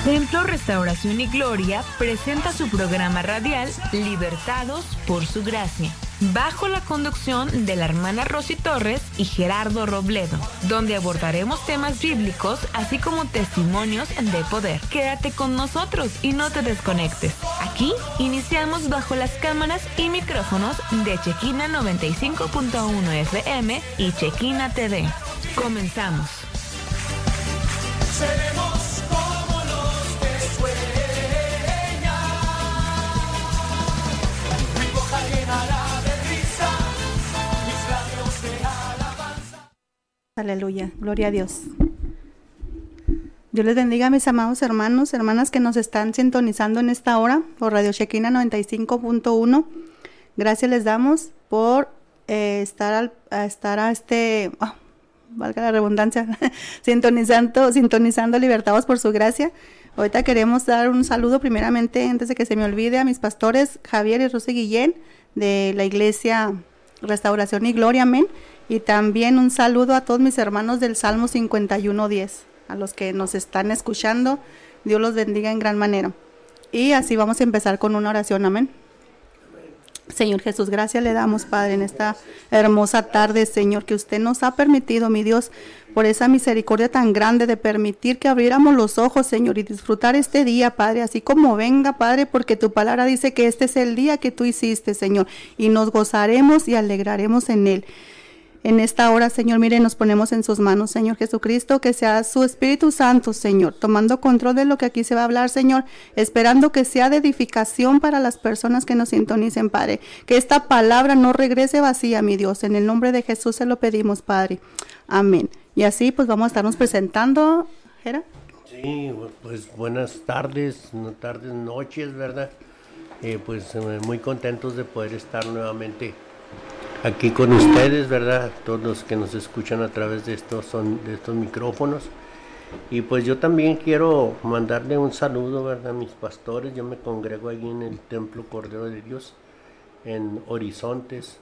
Templo Restauración y Gloria presenta su programa radial Libertados por su Gracia, bajo la conducción de la hermana Rosy Torres y Gerardo Robledo, donde abordaremos temas bíblicos así como testimonios de poder. Quédate con nosotros y no te desconectes. Aquí iniciamos bajo las cámaras y micrófonos de Chequina 95.1 FM y Chequina TV. Comenzamos. Seremos como los que sueñan. Mi boca llenará de risa, mis labios de alabanza. Aleluya, gloria a Dios. Dios les bendiga a mis amados hermanos, hermanas que nos están sintonizando en esta hora por Radio Chequina 95.1. Gracias les damos por valga la redundancia, sintonizando Libertados por su Gracia. Ahorita queremos dar un saludo primeramente, antes de que se me olvide, a mis pastores Javier y Rosy Guillén de la Iglesia Restauración y Gloria, amén. Y también un saludo a todos mis hermanos del Salmo 51:10, a los que nos están escuchando. Dios los bendiga en gran manera. Y así vamos a empezar con una oración, amén. Señor Jesús, gracias le damos, Padre, en esta hermosa tarde, Señor, que usted nos ha permitido, mi Dios, por esa misericordia tan grande de permitir que abriéramos los ojos, Señor, y disfrutar este día, Padre, así como venga, Padre, porque tu palabra dice que este es el día que tú hiciste, Señor, y nos gozaremos y alegraremos en él. En esta hora, Señor, mire, nos ponemos en sus manos, Señor Jesucristo, que sea su Espíritu Santo, Señor, tomando control de lo que aquí se va a hablar, Señor, esperando que sea de edificación para las personas que nos sintonicen, Padre. Que esta palabra no regrese vacía, mi Dios. En el nombre de Jesús se lo pedimos, Padre. Amén. Y así, pues, vamos a estarnos presentando, ¿Gera? Sí, pues, buenas tardes, noches, ¿verdad? Muy contentos de poder estar nuevamente aquí con ustedes, ¿verdad? Todos los que nos escuchan a través de estos micrófonos. Y pues yo también quiero mandarle un saludo, ¿verdad? A mis pastores. Yo me congrego allí en el Templo Cordero de Dios, en Horizontes.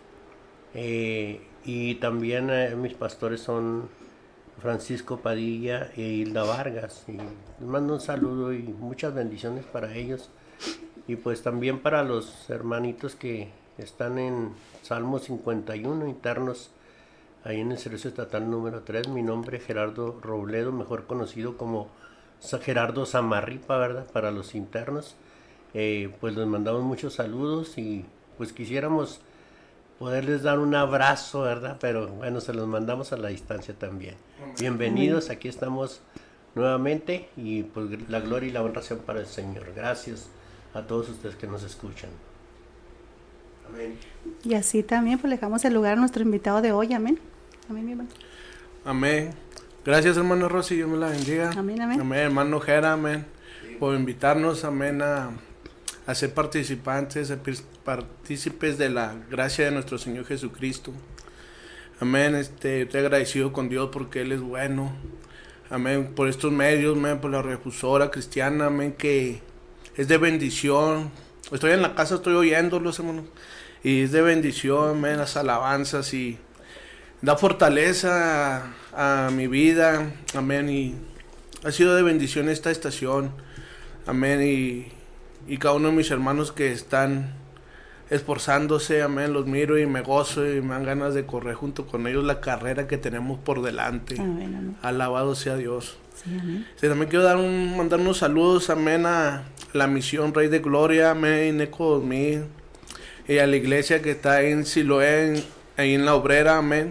Y también mis pastores son Francisco Padilla e Hilda Vargas. Y les mando un saludo y muchas bendiciones para ellos. Y pues también para los hermanitos que están en Salmo 51, internos, ahí en el Servicio Estatal número 3. Mi nombre es Gerardo Robledo, mejor conocido como Gerardo Zamarripa, ¿verdad? Para los internos. Pues les mandamos muchos saludos y pues quisiéramos poderles dar un abrazo, ¿verdad? Pero bueno, se los mandamos a la distancia también. Bienvenidos, aquí estamos nuevamente y pues la gloria y la honra sean para el Señor. Gracias a todos ustedes que nos escuchan. Amén. Y así también, pues, le dejamos el lugar a nuestro invitado de hoy, amén. Amén, mi hermano. Amén. Gracias, hermano Rosy, Dios me la bendiga. Amén, amén. Amén, hermano Jera, amén. Por invitarnos, amén, a ser partícipes de la gracia de nuestro Señor Jesucristo. Amén, estoy agradecido con Dios porque Él es bueno. Amén, por estos medios, amén, por la refusora cristiana, amén, que es de bendición. Estoy en la casa, estoy oyéndolos, hermano, y es de bendición, amén, las alabanzas, y da fortaleza a mi vida, amén, y ha sido de bendición esta estación, amén, y cada uno de mis hermanos que están esforzándose, amén, los miro y me gozo y me dan ganas de correr junto con ellos la carrera que tenemos por delante. Amén, amén. Alabado sea Dios. Sí, amén. Sí, también quiero mandar unos saludos, amén, a la misión Rey de Gloria, amén, Eco 2000, y a la iglesia que está en Siloé, ahí en la Obrera, amén.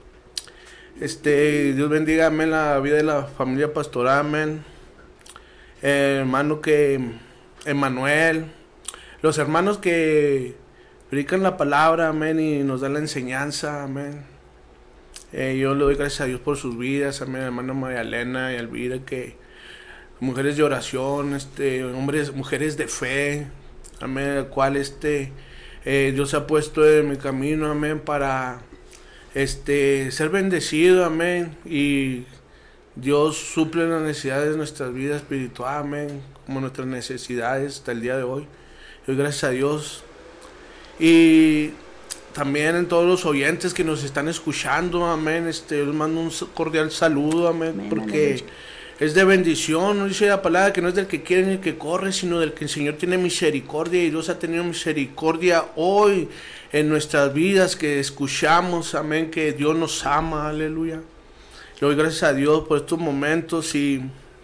Dios bendiga, amén, la vida de la familia pastoral, amén. Hermano Emanuel, los hermanos que predican la palabra, amén, y nos dan la enseñanza, amén. Yo le doy gracias a Dios por sus vidas, amén, hermano María Elena y Elvira, que mujeres de oración, mujeres de fe, amén, el cual Dios se ha puesto en mi camino, amén, para ser bendecido, amén, y Dios suple las necesidades de nuestras vidas espirituales, amén, como nuestras necesidades hasta el día de hoy. Doy gracias a Dios. Y también en todos los oyentes que nos están escuchando, amén, les mando un cordial saludo, amén, Amén, porque aleluya. es de bendición. No dice la palabra que no es del que quiere ni el que corre, sino del que el Señor tiene misericordia, y Dios ha tenido misericordia hoy en nuestras vidas, que escuchamos, amén, que Dios nos ama, aleluya. Le doy gracias a Dios por estos momentos, y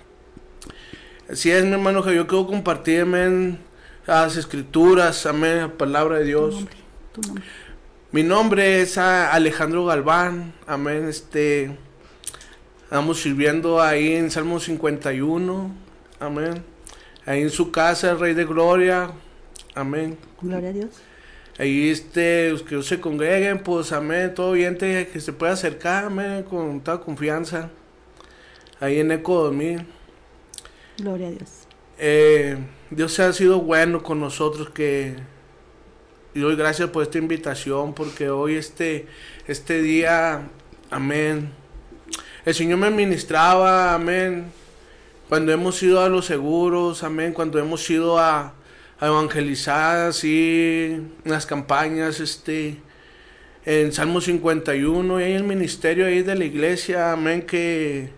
así es, mi hermano, que yo quiero compartir, amén, las escrituras, amén, la palabra de Dios. Tu nombre. Mi nombre es Alejandro Galván, amén, estamos sirviendo ahí en Salmo 51, amén, ahí en su casa, el Rey de Gloria, amén. Gloria a Dios. Ahí los que se congreguen, pues amén, todo oyente que se pueda acercar, amén, con toda confianza, ahí en Eco 2000. Gloria a Dios. Dios ha sido bueno con nosotros, y doy gracias por esta invitación, porque hoy este día, amén, el Señor me ministraba, amén, cuando hemos ido a los seguros, amén, cuando hemos ido a evangelizar, así, en las campañas, en Salmo 51, y hay el ministerio ahí de la iglesia, amén, que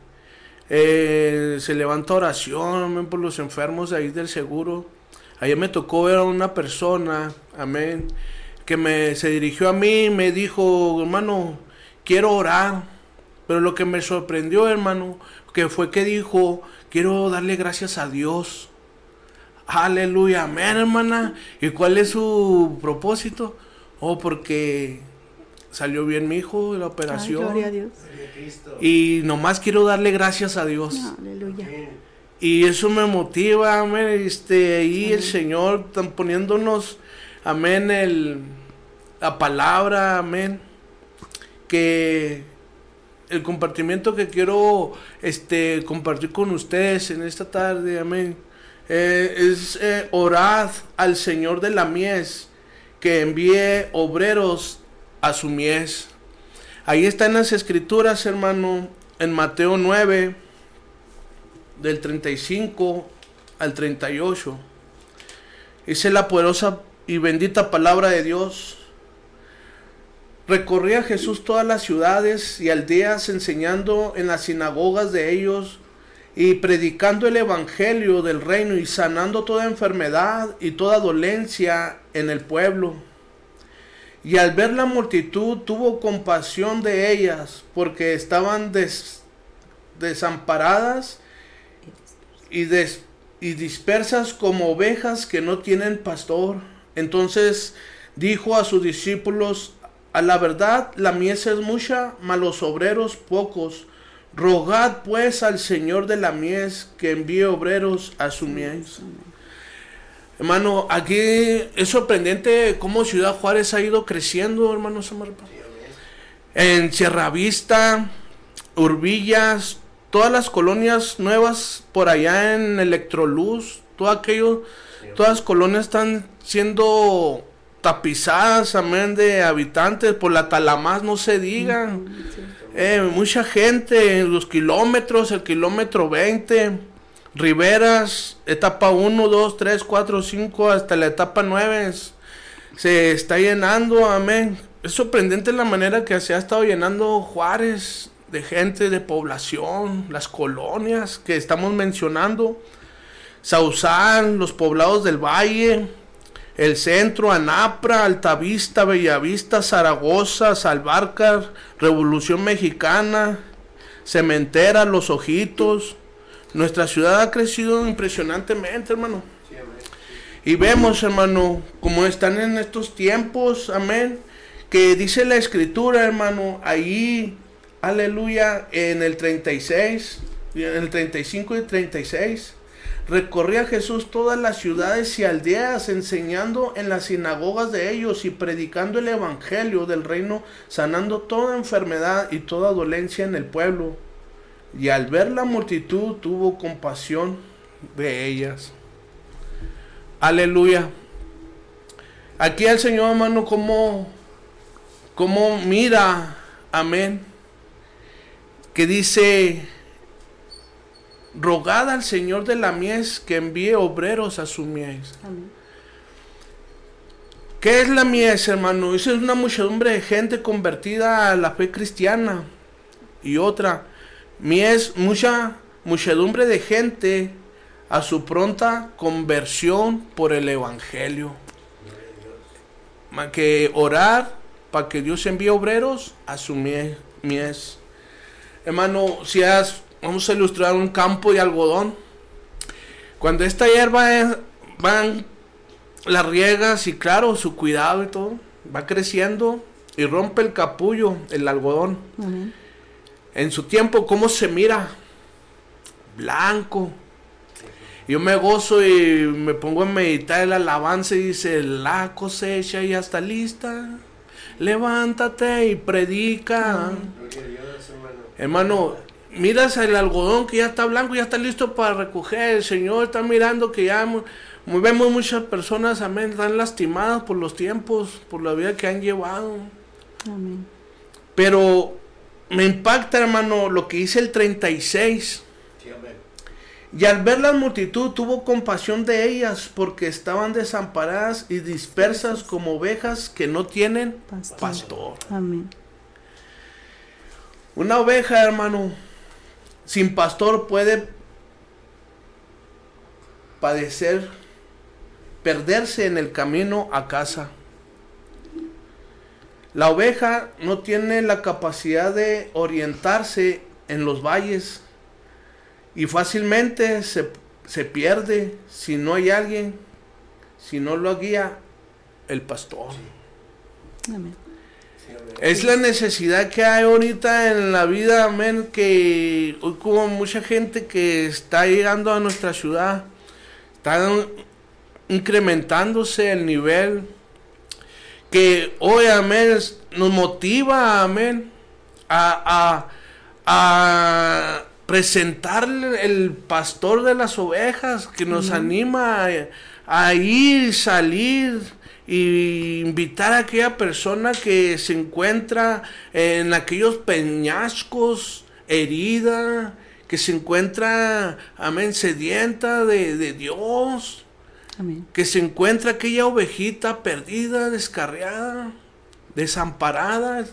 se levanta oración, amén, por los enfermos de ahí del seguro. Ayer me tocó ver a una persona, amén, que se dirigió a mí y me dijo, hermano, quiero orar. Pero lo que me sorprendió, hermano, que fue que dijo, quiero darle gracias a Dios. Aleluya, amén, hermana. ¿Y cuál es su propósito? Oh, porque salió bien mi hijo de la operación. Ay, gloria a Dios. Y nomás quiero darle gracias a Dios. Aleluya. Y eso me motiva, amén, ahí el Señor están poniéndonos, amén, la palabra, amén, que el compartimiento que quiero, compartir con ustedes en esta tarde, amén, es orad al Señor de la mies, que envíe obreros a su mies. Ahí está en las escrituras, hermano, en Mateo 9, del 35 al 38. Dice la poderosa y bendita palabra de Dios. Recorría Jesús todas las ciudades y aldeas, enseñando en las sinagogas de ellos y predicando el evangelio del reino y sanando toda enfermedad y toda dolencia en el pueblo. Y al ver la multitud tuvo compasión de ellas, porque estaban desamparadas y dispersas como ovejas que no tienen pastor. Entonces dijo a sus discípulos, a la verdad la mies es mucha, mas los obreros pocos. Rogad pues al Señor de la mies que envíe obreros a su mies. Hermano, aquí es sorprendente cómo Ciudad Juárez ha ido creciendo, hermanos. En Sierra Vista, Urbillas, todas las colonias nuevas por allá en Electroluz, todas las colonias están siendo tapizadas, amén, de habitantes. Por la Talamás no se diga. Mucha gente en los kilómetros, el kilómetro 20, Riberas, etapa 1, 2, 3, 4, 5, hasta la etapa 9, se está llenando, amén. Es sorprendente la manera que se ha estado llenando Juárez de gente, de población, las colonias que estamos mencionando, Sausal, los poblados del Valle, el centro, Anapra, Altavista, Bellavista, Zaragoza, Salvarcar, Revolución Mexicana, Cementera, Los Ojitos. Nuestra ciudad ha crecido impresionantemente, hermano. Y vemos, hermano, como están en estos tiempos, amén, que dice la escritura, hermano, ahí, aleluya, en el 36, en el 35 y 36, recorría Jesús todas las ciudades y aldeas, enseñando en las sinagogas de ellos y predicando el evangelio del reino, sanando toda enfermedad y toda dolencia en el pueblo. Y al ver la multitud tuvo compasión de ellas. Aleluya. Aquí el Señor, hermano, como mira, amén, que dice, rogad al Señor de la mies que envíe obreros a su mies. Amén. ¿Qué es la mies, hermano? Esa es una muchedumbre de gente convertida a la fe cristiana. Y otra, mies, mucha muchedumbre de gente a su pronta conversión por el Evangelio. Más que orar para que Dios envíe obreros a su mies. Hermano, vamos a ilustrar un campo de algodón. Cuando esta hierba van las riegas y claro, su cuidado y todo, va creciendo y rompe el capullo, el algodón. Amén. En su tiempo, ¿cómo se mira? Blanco. Yo me gozo y me pongo a meditar el alabanza y dice, la cosecha ya está lista, levántate y predica. Hermano, miras el algodón que ya está blanco, ya está listo para recoger. El Señor está mirando que ya vemos muchas personas, amén, están lastimadas por los tiempos, por la vida que han llevado. Amén. Pero me impacta, hermano, lo que dice el 36. Y al ver la multitud tuvo compasión de ellas, porque estaban desamparadas y dispersas como ovejas que no tienen pastor. Amén. Una oveja, hermano, sin pastor puede perderse en el camino a casa. La oveja no tiene la capacidad de orientarse en los valles y fácilmente se pierde si no hay alguien, si no lo guía el pastor. Amén. Es la necesidad que hay ahorita en la vida, amén, que hoy como mucha gente que está llegando a nuestra ciudad, está incrementándose el nivel, que hoy, amén, nos motiva, amén, a presentarle el pastor de las ovejas, que nos anima a ir, salir y invitar a aquella persona que se encuentra en aquellos peñascos, herida, que se encuentra, amén, sedienta de Dios. Amén. Que se encuentra aquella ovejita perdida, descarriada, desamparada.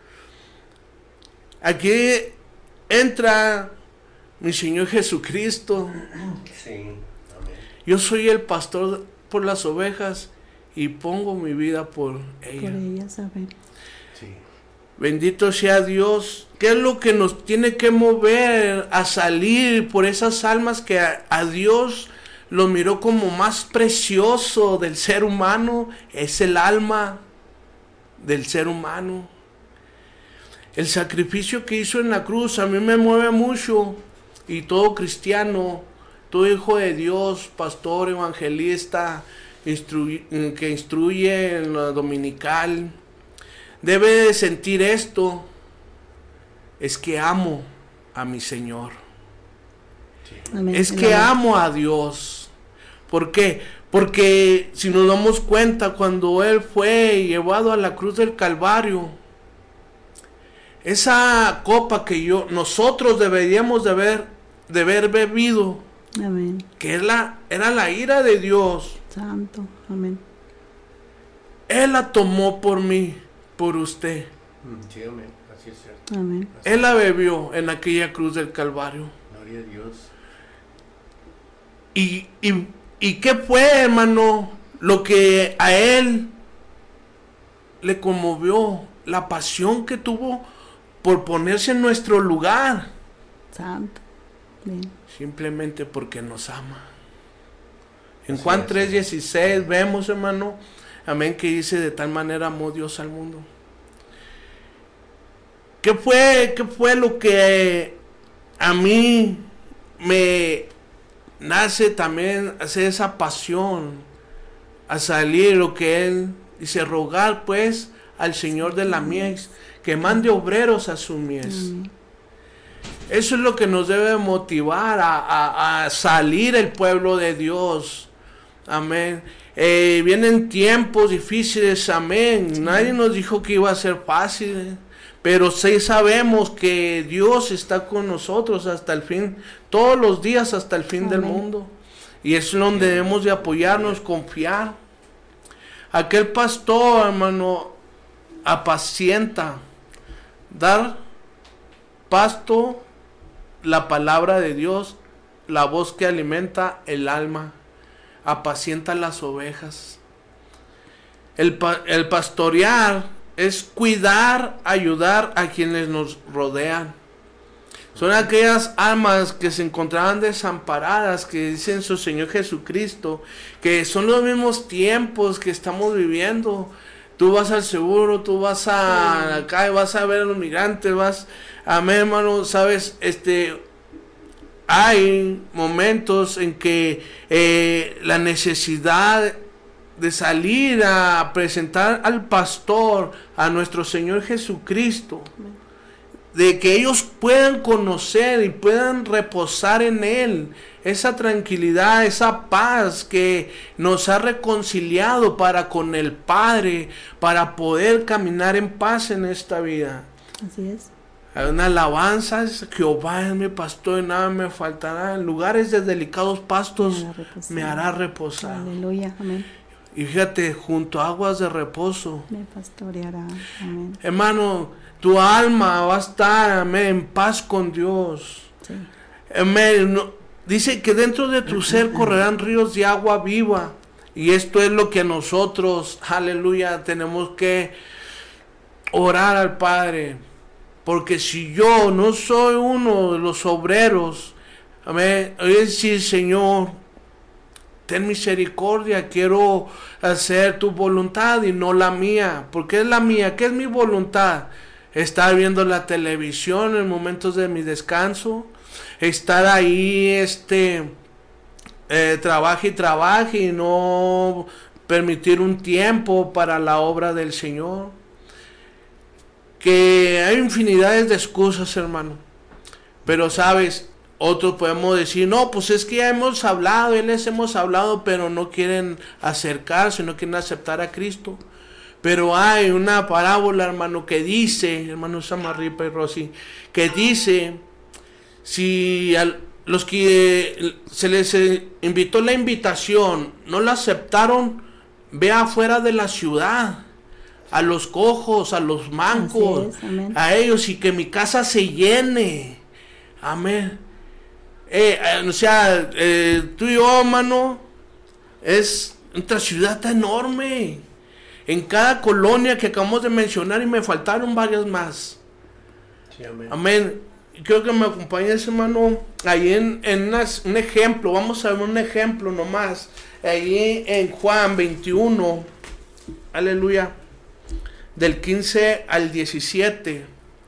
Aquí entra mi Señor Jesucristo. Sí, amén. Yo soy el pastor por las ovejas y pongo mi vida por Por ellas. ellas, amén. Sí. Bendito sea Dios. ¿Qué es lo que nos tiene que mover a salir por esas almas que a Dios lo miró como más precioso del ser humano? Es el alma del ser humano. El sacrificio que hizo en la cruz a mí me mueve mucho. Y todo cristiano, todo hijo de Dios, pastor, evangelista, que instruye en la dominical, debe de sentir esto. Es que amo a mi Señor. Amén. Es que Amén. amo a Dios. ¿Por qué? Porque si nos damos cuenta, cuando Él fue llevado a la cruz del Calvario, esa copa que nosotros deberíamos de haber bebido, Amén. que era la ira de Dios, Santo. Amén. Él la tomó por mí, por usted. Sí, amén. Así es cierto. Amén. Él la bebió en aquella cruz del Calvario. Gloria a Dios. ¿Y qué fue, hermano, lo que a Él le conmovió? La pasión que tuvo por ponerse en nuestro lugar. Santo. Amén. Simplemente porque nos ama. En Juan 3:16 vemos, hermano, amén, que dice: de tal manera amó Dios al mundo. ¿Qué fue lo que a mí me nace también hacer esa pasión a salir? Lo que Él dice: rogar pues al Señor de la mies que mande obreros a su mies. Eso es lo que nos debe motivar a salir el pueblo de Dios. Amén. Vienen tiempos difíciles, amén. Nadie nos dijo que iba a ser fácil, pero sí sabemos que Dios está con nosotros hasta el fin, todos los días hasta el fin del mundo. Y es donde debemos de apoyarnos, confiar. Aquel pastor, hermano, apacienta, dar pasto la palabra de Dios, la voz que alimenta el alma, apacienta las ovejas. El pastorear es cuidar, ayudar a quienes nos rodean. Son aquellas almas que se encontraban desamparadas, que dicen su Señor Jesucristo, que son los mismos tiempos que estamos viviendo. Tú vas al seguro, tú vas a acá y vas a ver a los migrantes, amén, hermano, sabes, hay momentos en que la necesidad de salir a presentar al pastor, a nuestro Señor Jesucristo, de que ellos puedan conocer y puedan reposar en Él, esa tranquilidad, esa paz que nos ha reconciliado para con el Padre, para poder caminar en paz en esta vida. Así es. Hay una alabanza: Jehová es mi pastor y nada me faltará, en lugares de delicados pastos me hará reposar. Aleluya, amén. Y fíjate, junto a aguas de reposo Me pastoreará, amén. hermano, tu alma va a estar, amén, en paz con Dios. Sí. Amén. Dice que dentro de tu ser correrán ríos de agua viva. Y esto es lo que nosotros, aleluya, tenemos que orar al Padre. Porque si yo no soy uno de los obreros, amén, voy a decir: Señor, ten misericordia, quiero hacer tu voluntad y no la mía. ¿Por qué es la mía? ¿Qué es mi voluntad? Estar viendo la televisión en momentos de mi descanso, estar ahí, trabaje y no permitir un tiempo para la obra del Señor. Que hay infinidades de excusas, hermano, pero sabes, otros podemos decir: no, pues es que ya hemos hablado, les hemos hablado, pero no quieren acercarse, no quieren aceptar a Cristo. Pero hay una parábola, hermano, que dice, hermano Samarripa y Rosy, que dice: si a los que se les invitó la invitación no la aceptaron, ve afuera de la ciudad, a los cojos, a los mancos, a ellos, y que mi casa se llene. Amén. Tú y yo, hermano, nuestra ciudad está enorme. En cada colonia que acabamos de mencionar, y me faltaron varias más. Sí, amén. Amén. Quiero que me acompañes, hermano, ahí en un ejemplo. Vamos a ver un ejemplo nomás. Ahí en Juan 21, aleluya, del 15 al 17.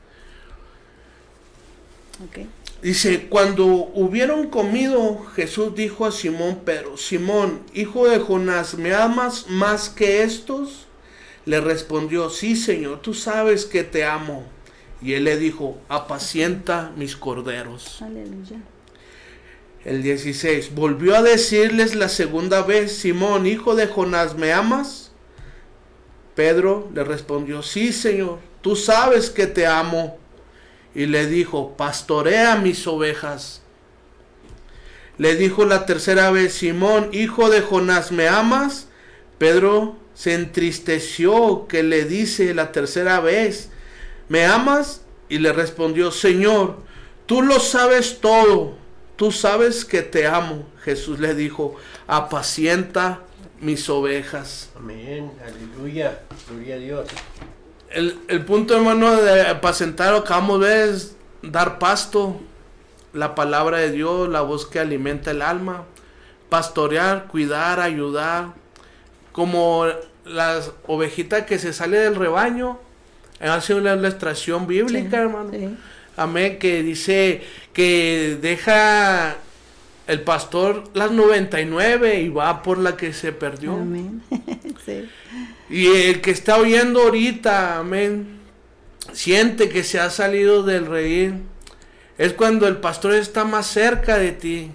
Okay. Dice: cuando hubieron comido, Jesús dijo a Simón Pedro: Simón, hijo de Jonás, ¿me amas más que estos? Le respondió: sí, Señor, tú sabes que te amo. Y él le dijo: apacienta mis corderos. Aleluya. El 16, volvió a decirles la segunda vez: Simón, hijo de Jonás, ¿me amas? Pedro le respondió: sí, Señor, tú sabes que te amo. Y le dijo: pastorea mis ovejas. Le dijo la tercera vez: Simón, hijo de Jonás, ¿me amas? Pedro se entristeció que le dice la tercera vez: ¿me amas? Y le respondió: Señor, tú lo sabes todo, tú sabes que te amo. Jesús le dijo: apacienta mis ovejas. Amén, aleluya, gloria a Dios. El punto, hermano, de apacentar, acabamos de ver, es dar pasto, la palabra de Dios, la voz que alimenta el alma. Pastorear, cuidar, ayudar, como las ovejitas que se sale del rebaño. Hace una ilustración bíblica, sí, hermano. Sí. Amén, que dice que deja el pastor las 99 y va por la que se perdió. Amén. Sí. Y el que está oyendo ahorita, amén, siente que se ha salido del redil. Es cuando el pastor está más cerca de ti.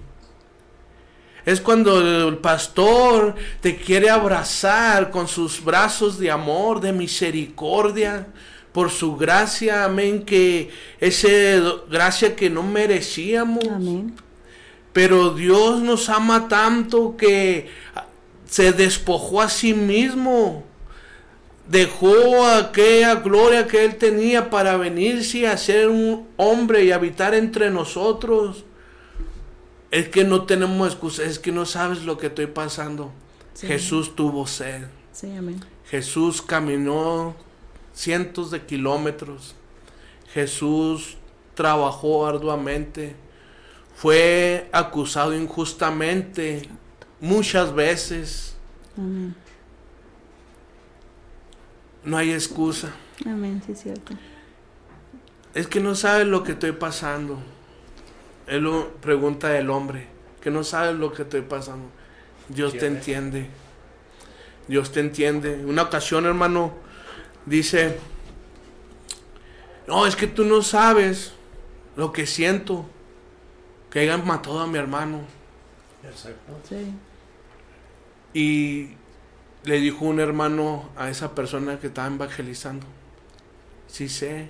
Es cuando el pastor te quiere abrazar con sus brazos de amor, de misericordia, por su gracia, amén, que esa gracia que no merecíamos. Amén. Pero Dios nos ama tanto que se despojó a sí mismo, dejó aquella gloria que Él tenía para venirse a ser un hombre y habitar entre nosotros. Es que no tenemos excusa, es que no sabes lo que estoy pasando. Sí. Jesús tuvo sed. Sí, amén. Jesús caminó cientos de kilómetros. Jesús trabajó arduamente. Fue acusado injustamente muchas veces. Amén. No hay excusa. Amén, sí es cierto. Es que no sabes lo que estoy pasando. Él lo pregunta el hombre, que no sabes lo que estoy pasando. Dios te entiende. Dios te entiende. Una ocasión, hermano, dice, no, es que tú no sabes lo que siento, que hayan matado a mi hermano. Exacto. Sí. Y le dijo un hermano a esa persona que estaba evangelizando, sí sé.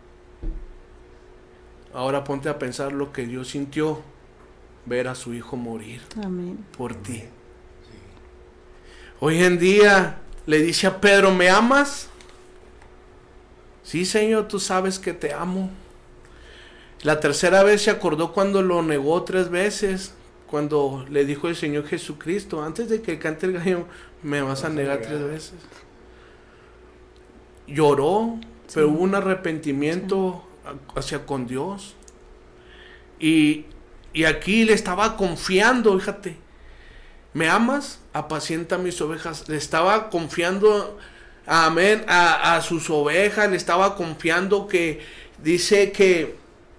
Ahora ponte a pensar lo que Dios sintió ver a su hijo morir Amén. por ti. Hoy en día le dice a Pedro, ¿me amas? Sí, Señor, tú sabes que te amo. La tercera vez se acordó cuando lo negó 3 veces, cuando le dijo el Señor Jesucristo, antes de que cante el gallo, me vas a negar 3 veces. Lloró, pero hubo un arrepentimiento hacia con Dios. Y aquí le estaba confiando, fíjate, ¿me amas? Apacienta mis ovejas. Le estaba confiando, amén, a sus ovejas, le estaba confiando que, dice que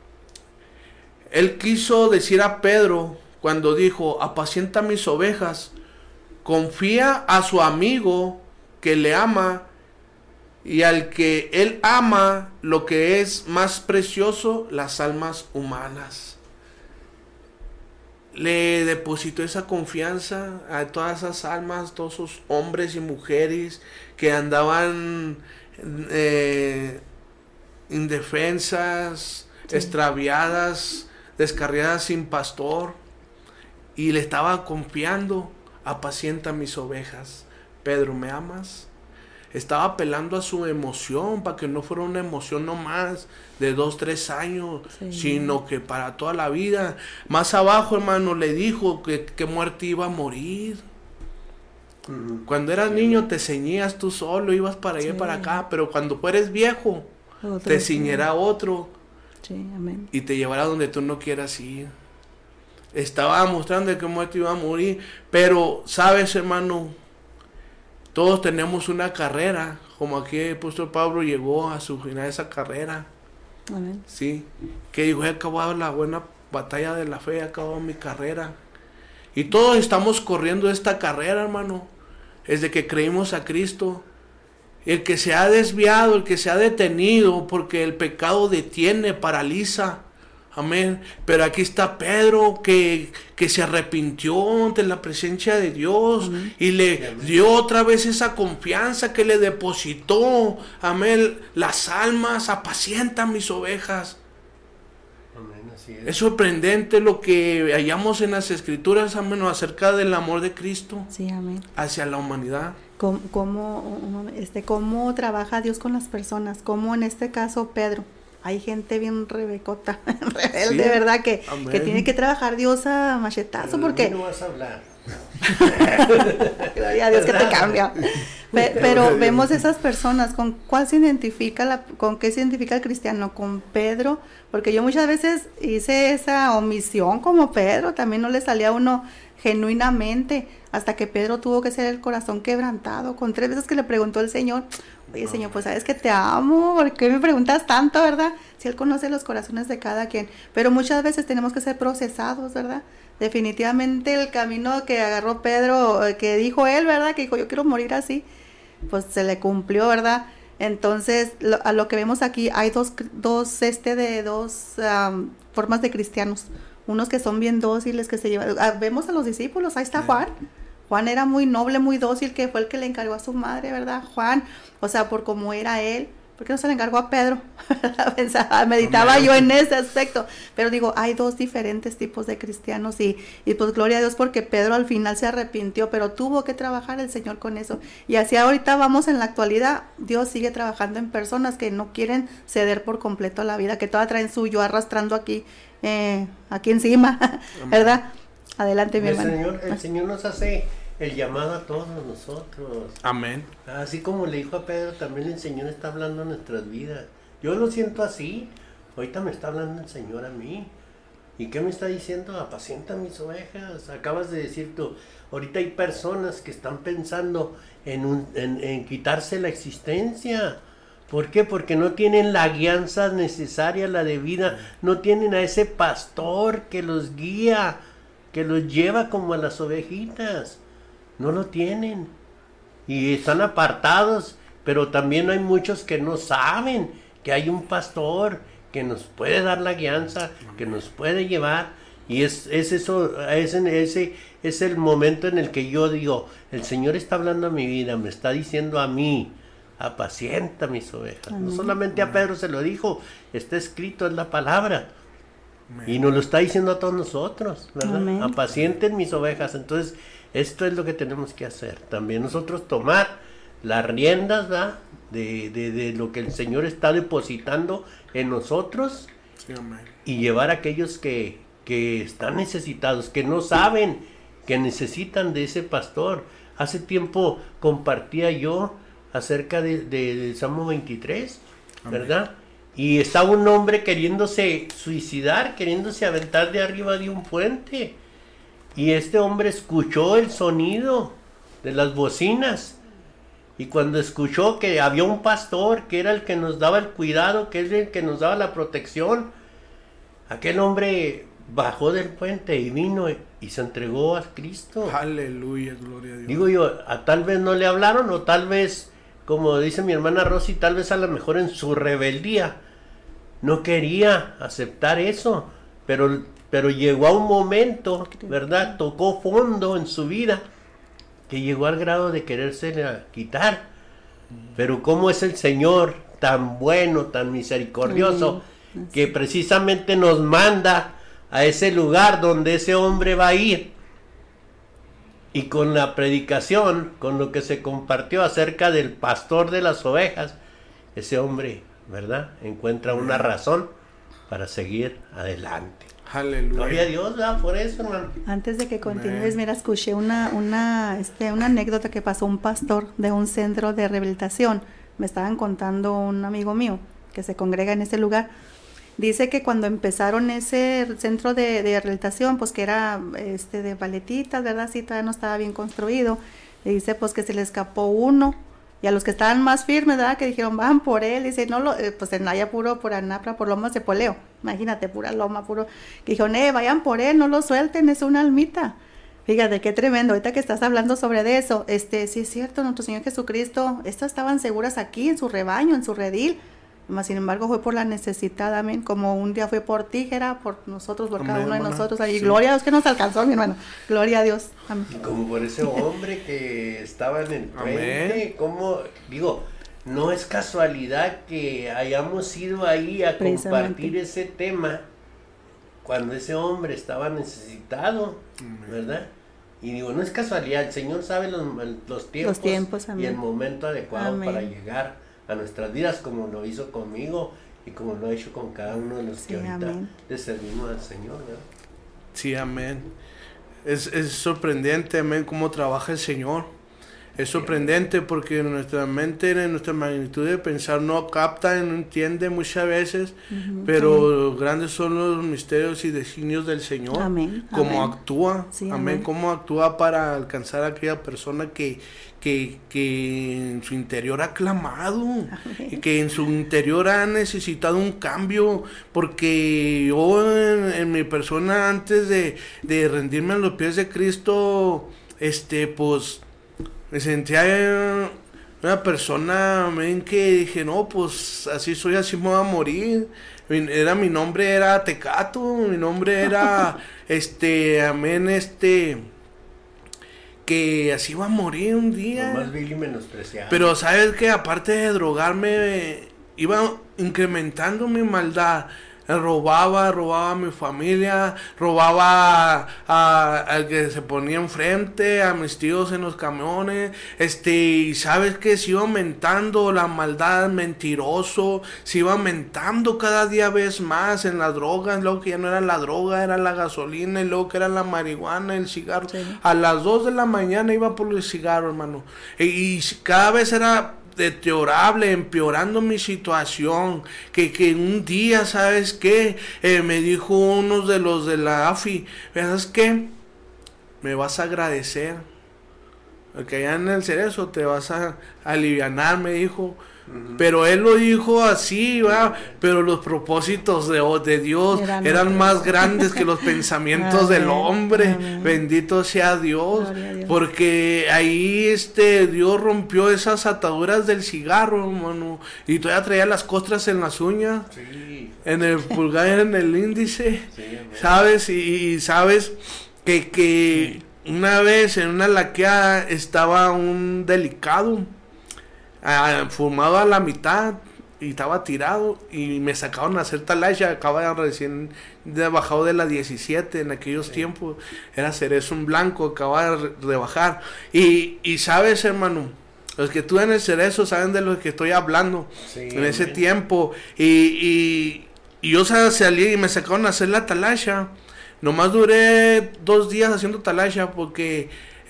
él quiso decir a Pedro, cuando dijo, apacienta mis ovejas, confía a su amigo que le ama, y al que él ama, lo que es más precioso, las almas humanas. Le depositó esa confianza a todas esas almas, todos esos hombres y mujeres que andaban indefensas, sí, extraviadas, descarriadas sin pastor, y le estaba confiando, apacienta mis ovejas. Pedro, ¿me amas? Estaba apelando a su emoción, para que no fuera una emoción nomás de 2-3 años, sí, sino que para toda la vida. Más abajo, hermano, le dijo que muerte iba a morir. Cuando eras niño te ceñías tú solo, ibas para allá y para acá, pero cuando eres viejo, te ciñerá otro, sí, amén, y te llevará donde tú no quieras ir. Estaba mostrando que muerte iba a morir, pero sabes, hermano, todos tenemos una carrera, como aquí el apóstol Pablo llegó a su final de esa carrera. Amén. Sí, que dijo, he acabado la buena batalla de la fe, he acabado mi carrera. Y todos estamos corriendo esta carrera, hermano, desde que creímos a Cristo. El que se ha desviado, el que se ha detenido, porque el pecado detiene, paraliza. Amén. Pero aquí está Pedro que se arrepintió ante la presencia de Dios. Amén. Y le dio otra vez esa confianza que le depositó. Amén. Las almas, apacienta mis ovejas. Amén, así Es sorprendente lo que hallamos en las escrituras, amén, acerca del amor de Cristo, sí, amén, hacia la humanidad. ¿Cómo trabaja Dios con las personas? Como en este caso Pedro. Hay gente bien rebecota, rebelde, sí, ¿verdad? Que tiene que trabajar Dios a machetazo. Pero porque no vas a hablar. Gloria a Dios que te cambia. Pero vemos esas personas, ¿con cuál se identifica con qué se identifica el cristiano? Con Pedro, porque yo muchas veces hice esa omisión como Pedro, también no le salía a uno genuinamente, hasta que Pedro tuvo que ser el corazón quebrantado, con 3 veces que le preguntó el Señor, oye, Señor, pues sabes que te amo, ¿por qué me preguntas tanto, verdad? Si Él conoce los corazones de cada quien, pero muchas veces tenemos que ser procesados, ¿verdad? Definitivamente el camino que agarró Pedro, que dijo él, ¿verdad? Que dijo, yo quiero morir así, pues se le cumplió, ¿verdad? Entonces, a lo que vemos aquí, hay dos formas de cristianos. Unos que son bien dóciles, que se llevan... vemos a los discípulos, ahí está Juan. Juan era muy noble, muy dócil, que fue el que le encargó a su madre, ¿verdad? Juan, o sea, por cómo era él, ¿por qué no se le encargó a Pedro? Pensaba, meditaba yo en ese aspecto, pero digo, hay dos diferentes tipos de cristianos y pues gloria a Dios porque Pedro al final se arrepintió, pero tuvo que trabajar el Señor con eso. Y así ahorita vamos en la actualidad, Dios sigue trabajando en personas que no quieren ceder por completo a la vida, que todavía traen su yo arrastrando aquí encima, ¿verdad? Adelante, mi hermano. El Señor nos hace el llamado a todos nosotros. Amén. Así como le dijo a Pedro, también el Señor está hablando en nuestras vidas. Yo lo siento así. Ahorita me está hablando el Señor a mí. ¿Y qué me está diciendo? Apacienta mis ovejas. Acabas de decir tú, ahorita hay personas que están pensando en quitarse la existencia. ¿Por qué? Porque no tienen la guianza necesaria, la debida. No tienen a ese pastor que los guía, que los lleva como a las ovejitas. No lo tienen. Y están apartados. Pero también hay muchos que no saben que hay un pastor que nos puede dar la guianza, que nos puede llevar. Y ese es el momento en el que yo digo, el Señor está hablando a mi vida, me está diciendo a mí, apacienta mis ovejas. No solamente a Pedro se lo dijo, está escrito en la palabra. Y nos lo está diciendo a todos nosotros, ¿verdad? Amén. Apacienten mis ovejas. Entonces, esto es lo que tenemos que hacer. También nosotros tomar las riendas, ¿verdad? De lo que el Señor está depositando en nosotros. Sí, amén. Y llevar a aquellos que están necesitados, que no saben que necesitan de ese pastor. Hace tiempo compartía yo acerca del Salmo 23, ¿verdad? Amén. Y estaba un hombre queriéndose suicidar, queriéndose aventar de arriba de un puente. Y este hombre escuchó el sonido de las bocinas. Y cuando escuchó que había un pastor que era el que nos daba el cuidado, que es el que nos daba la protección, aquel hombre bajó del puente y vino y se entregó a Cristo. Aleluya, gloria a Dios. Digo yo, tal vez no le hablaron, o tal vez, como dice mi hermana Rosy, tal vez a lo mejor en su rebeldía no quería aceptar eso, pero llegó a un momento, ¿verdad? Tocó fondo en su vida, que llegó al grado de quererse quitar. Pero cómo es el Señor tan bueno, tan misericordioso, que precisamente nos manda a ese lugar donde ese hombre va a ir. Y con la predicación, con lo que se compartió acerca del pastor de las ovejas, ese hombre, ¿verdad?, encuentra una razón para seguir adelante. Aleluya. Gloria a Dios, ¿verdad? Por eso, hermano. Antes de que continúes, mira, escuché una anécdota que pasó un pastor de un centro de rehabilitación. Me estaban contando un amigo mío que se congrega en ese lugar. Dice que cuando empezaron ese centro de rehabilitación, pues que era de paletitas, ¿verdad? Sí, todavía no estaba bien construido. Le dice pues que se le escapó uno. Y a los que estaban más firmes, ¿verdad? Que dijeron, van por él. Dice, no, pues en Naya puro, por Anapra, por Lomas de Poleo. Imagínate, pura loma, puro. Que dijeron, vayan por él, no lo suelten, es una almita. Fíjate, qué tremendo. Ahorita que estás hablando sobre de eso, sí es cierto, nuestro Señor Jesucristo, estas estaban seguras aquí, en su rebaño, en su redil. Mas, sin embargo, fue por la necesidad, amén. Como un día fue por ti, era por nosotros, por cada uno de nosotros. Y sí. Gloria a Dios que nos alcanzó, mi hermano. Gloria a Dios. Amén. Y como por ese hombre que estaba en el puente, como, digo, no es casualidad que hayamos ido ahí a compartir ese tema cuando ese hombre estaba necesitado, ¿verdad? Y digo, no es casualidad, el Señor sabe los tiempos y el momento adecuado para llegar a nuestras vidas, como lo hizo conmigo y como lo ha hecho con cada uno de los que ahorita le servimos al Señor, ¿verdad? Sí, amén. Es sorprendente, amén, cómo trabaja el Señor. Es sorprendente porque nuestra mente, en nuestra magnitud de pensar, no capta y no entiende muchas veces, pero grandes son los misterios y designios del Señor. Amén. Cómo actúa, sí, amén, cómo actúa para alcanzar a aquella persona que en su interior ha clamado, y que en su interior ha necesitado un cambio, porque yo en mi persona, antes de rendirme a los pies de Cristo, pues me sentía una persona, amén, que dije, no, pues así soy, así me voy a morir. Mi nombre era Tecato, mi nombre era, amén, que así iba a morir un día. Más vil y menospreciado. Pero sabes que aparte de drogarme, iba incrementando mi maldad. Robaba a mi familia, robaba al que se ponía enfrente, a mis tíos en los camiones, y sabes que se iba aumentando la maldad, mentiroso, se iba aumentando cada día vez más en las drogas, luego que ya no era la droga, era la gasolina, y luego que era la marihuana, el cigarro. Sí. A las 2 de la mañana iba por el cigarro, hermano, y cada vez era deteriorable, empeorando mi situación, que un día, ¿sabes qué? Me dijo uno de los de la AFI, ¿sabes qué? Me vas a agradecer, porque allá en el Cerezo te vas a alivianar, me dijo. Pero él lo dijo así, ¿va? Pero los propósitos de Dios eran más grandes que los pensamientos del hombre. Amén. Bendito sea Dios, porque ahí Dios rompió esas ataduras del cigarro, hermano, y todavía traía las costras en las uñas, sí. En el pulgar, en el índice, sí, ¿sabes? Y sabes que una vez en una laqueada estaba un delicado fumado a la mitad y estaba tirado y me sacaron a hacer talacha. Acaba recién de bajado de la 17 en aquellos tiempos, era Cerezo un blanco, acaba de bajar y sabes, hermano, los que tú en el Cerezo saben de lo que estoy hablando, sí, en ese tiempo y yo salí y me sacaron a hacer la talacha. Nomás duré 2 días haciendo talacha porque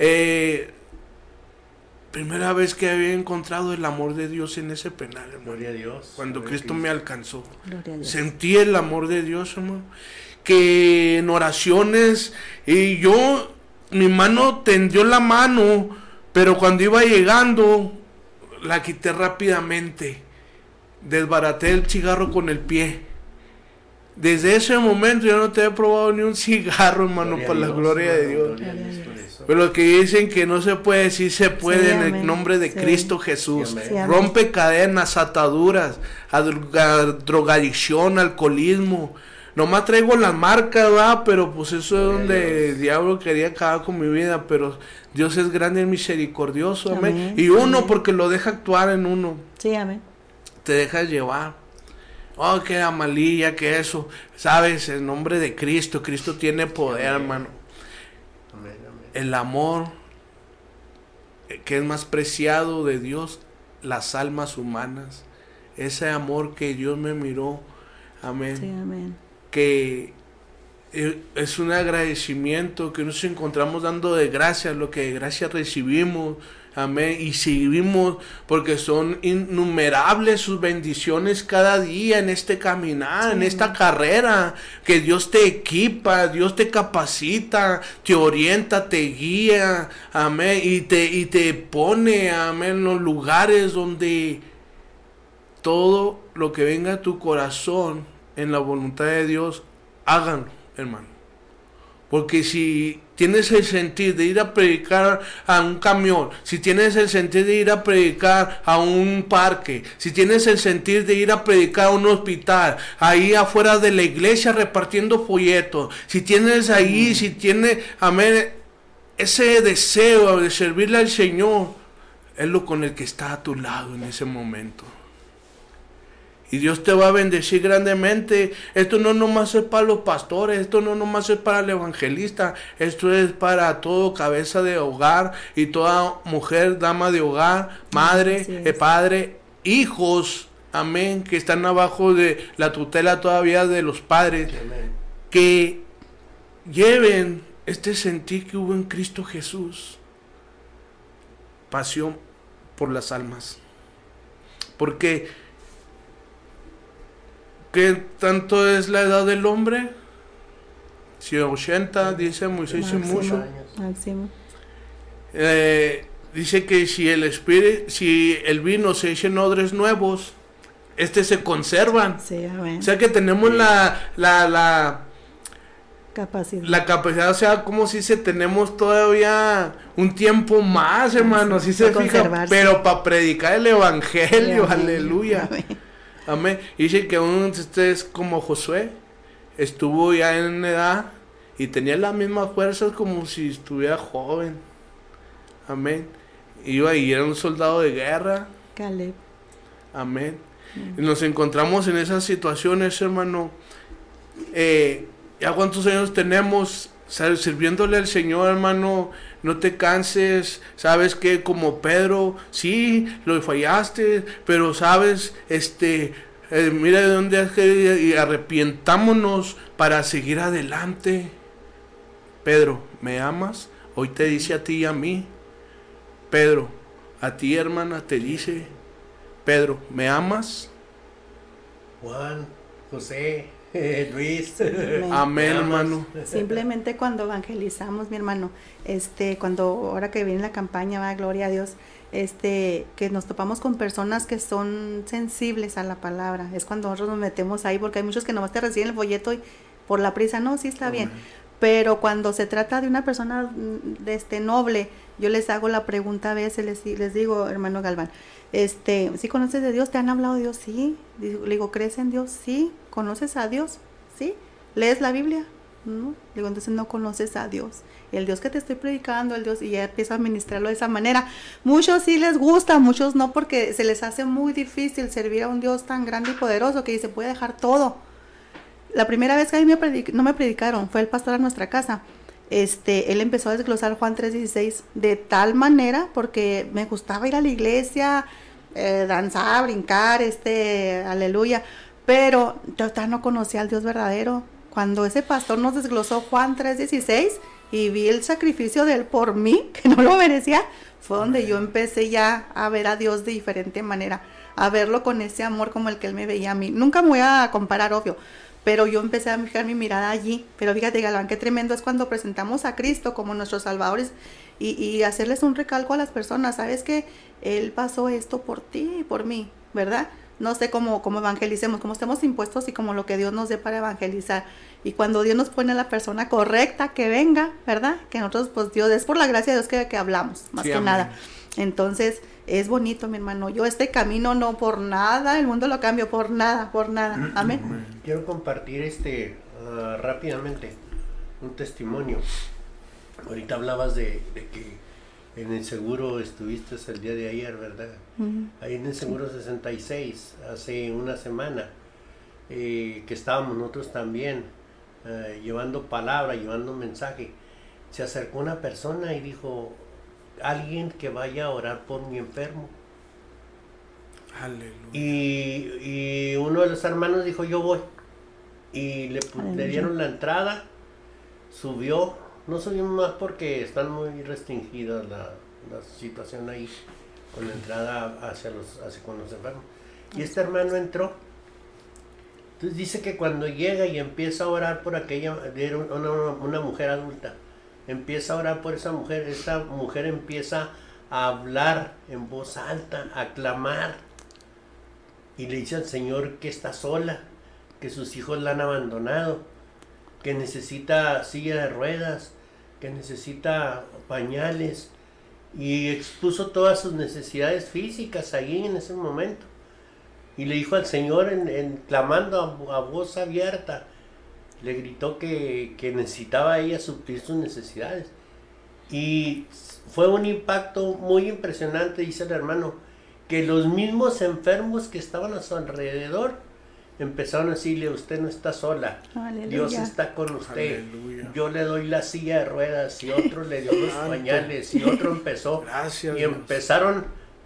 primera vez que había encontrado el amor de Dios en ese penal, hermano. Gloria a Dios. Cuando Cristo me alcanzó. Sentí el amor de Dios, hermano. Que en oraciones, y yo, mi mano tendió la mano, pero cuando iba llegando, la quité rápidamente. Desbaraté el cigarro con el pie. Desde ese momento yo no te he probado ni un cigarro, hermano, por la gloria de Dios. Pero los que dicen que no se puede, sí se puede, sí, en el nombre de Cristo Jesús. Sí, rompe cadenas, ataduras, a drogadicción, alcoholismo. Nomás traigo las marcas, ¿verdad? Pero pues eso es donde el diablo quería acabar con mi vida. Pero Dios es grande y misericordioso, amén. Y uno, porque lo deja actuar en uno. Sí, amén. Te dejas llevar. Oh, que amalilla, que eso. Sabes, en nombre de Cristo, Cristo tiene poder, hermano. Amén, amén. El amor, que es más preciado de Dios, las almas humanas. Ese amor que Dios me miró, amén. Sí, amén. Que es un agradecimiento que nos encontramos dando de gracias, lo que de gracia recibimos. Amén, y seguimos porque son innumerables sus bendiciones cada día en este caminar, sí, en esta carrera, que Dios te equipa, Dios te capacita, te orienta, te guía, amén, y te pone, amén, en los lugares donde todo lo que venga a tu corazón en la voluntad de Dios, háganlo, hermano. Porque si tienes el sentir de ir a predicar a un camión, si tienes el sentir de ir a predicar a un parque, si tienes el sentir de ir a predicar a un hospital, ahí afuera de la iglesia repartiendo folletos, si tienes ahí, si tienes, amén, ese deseo de servirle al Señor, es lo con el que está a tu lado en ese momento. Y Dios te va a bendecir grandemente. Esto no nomás es para los pastores, esto no nomás es para el evangelista, esto es para todo cabeza de hogar y toda mujer, dama de hogar, madre, padre, hijos, amén, que están abajo de la tutela todavía de los padres, amén, que lleven este sentir que hubo en Cristo Jesús, pasión por las almas. Porque ¿qué tanto es la edad del hombre? Si 80, dice Moisés, y mucho. Máximo. Dice que si el vino se echa en odres nuevos, se conservan. Sí, amén. O sea que tenemos la capacidad. La capacidad, o sea, como si tenemos todavía un tiempo más, hermano, si se fija, pero para predicar el evangelio, sí, aleluya. Amén. Amén. Dice que ustedes como Josué estuvo ya en edad y tenía las mismas fuerzas como si estuviera joven. Amén. Iba y era un soldado de guerra. Caleb. Amén. Y nos encontramos en esas situaciones, hermano. ¿Ya cuántos años tenemos sirviéndole al Señor, hermano? No te canses. Sabes que como Pedro, sí, lo fallaste, pero sabes, mira de dónde has querido y arrepientámonos para seguir adelante. Pedro, ¿me amas? Hoy te dice a ti y a mí. Pedro, a ti, hermana, te dice, Pedro, ¿me amas? Juan, José, Luis. Amén, hermano. Simplemente cuando evangelizamos, mi hermano, cuando ahora que viene la campaña, va, gloria a Dios, que nos topamos con personas que son sensibles a la palabra, es cuando nosotros nos metemos ahí, porque hay muchos que nomás te reciben el folleto y por la prisa, no, sí está bien, pero cuando se trata de una persona noble, yo les hago la pregunta a veces, les digo, hermano Galván, ¿sí conoces de Dios? ¿Te han hablado de Dios? Sí. Le digo, ¿crees en Dios? Sí. ¿Conoces a Dios? Sí. ¿Lees la Biblia? No. Digo, entonces no conoces a Dios. El Dios que te estoy predicando, el Dios, y ya empiezo a ministrarlo de esa manera. Muchos sí les gusta, muchos no, porque se les hace muy difícil servir a un Dios tan grande y poderoso que dice, puede dejar todo. La primera vez que a mí no me predicaron, fue el pastor a nuestra casa. Él empezó a desglosar Juan 3:16 de tal manera, porque me gustaba ir a la iglesia, danzar, brincar, aleluya, pero yo no conocía al Dios verdadero. Cuando ese pastor nos desglosó Juan 3:16 y vi el sacrificio de él por mí, que no lo merecía, fue donde yo empecé ya a ver a Dios de diferente manera, a verlo con ese amor como el que él me veía a mí. Nunca me voy a comparar, obvio, pero yo empecé a fijar mi mirada allí. Pero fíjate, Galván, qué tremendo es cuando presentamos a Cristo como nuestros salvadores y hacerles un recalco a las personas. ¿Sabes que Él pasó esto por ti y por mí, verdad? No sé cómo evangelicemos, cómo estemos impuestos y como lo que Dios nos dé para evangelizar. Y cuando Dios nos pone a la persona correcta que venga, ¿verdad? Que nosotros, pues Dios, es por la gracia de Dios que hablamos, más que nada. Entonces, es bonito, mi hermano. Yo camino no por nada, el mundo lo cambio por nada, Amén. Quiero compartir rápidamente un testimonio. Ahorita hablabas de que en el seguro estuviste el día de ayer, ¿verdad? Ahí en el seguro 66, hace una semana, que estábamos nosotros también llevando palabra, llevando mensaje. Se acercó una persona y dijo, alguien que vaya a orar por mi enfermo. Aleluya. Y uno de los hermanos dijo, yo voy. Y le dieron la entrada, subió. No subimos más porque están muy restringidas la situación ahí con la entrada hacia con los enfermos. Y este hermano entró. Entonces dice que cuando llega y empieza a orar por aquella, era una mujer adulta, empieza a orar por esa mujer, esta mujer empieza a hablar en voz alta, a clamar, y le dice al Señor que está sola, que sus hijos la han abandonado, que necesita silla de ruedas, que necesita pañales, y expuso todas sus necesidades físicas ahí en ese momento. Y le dijo al Señor, clamando a voz abierta, le gritó que necesitaba ella suplir sus necesidades. Y fue un impacto muy impresionante, dice el hermano, que los mismos enfermos que estaban a su alrededor empezaron a decirle, usted no está sola, aleluya, Dios está con usted, aleluya, yo le doy la silla de ruedas, y otro le dio los pañales, y otro empezó, gracias, y empezaron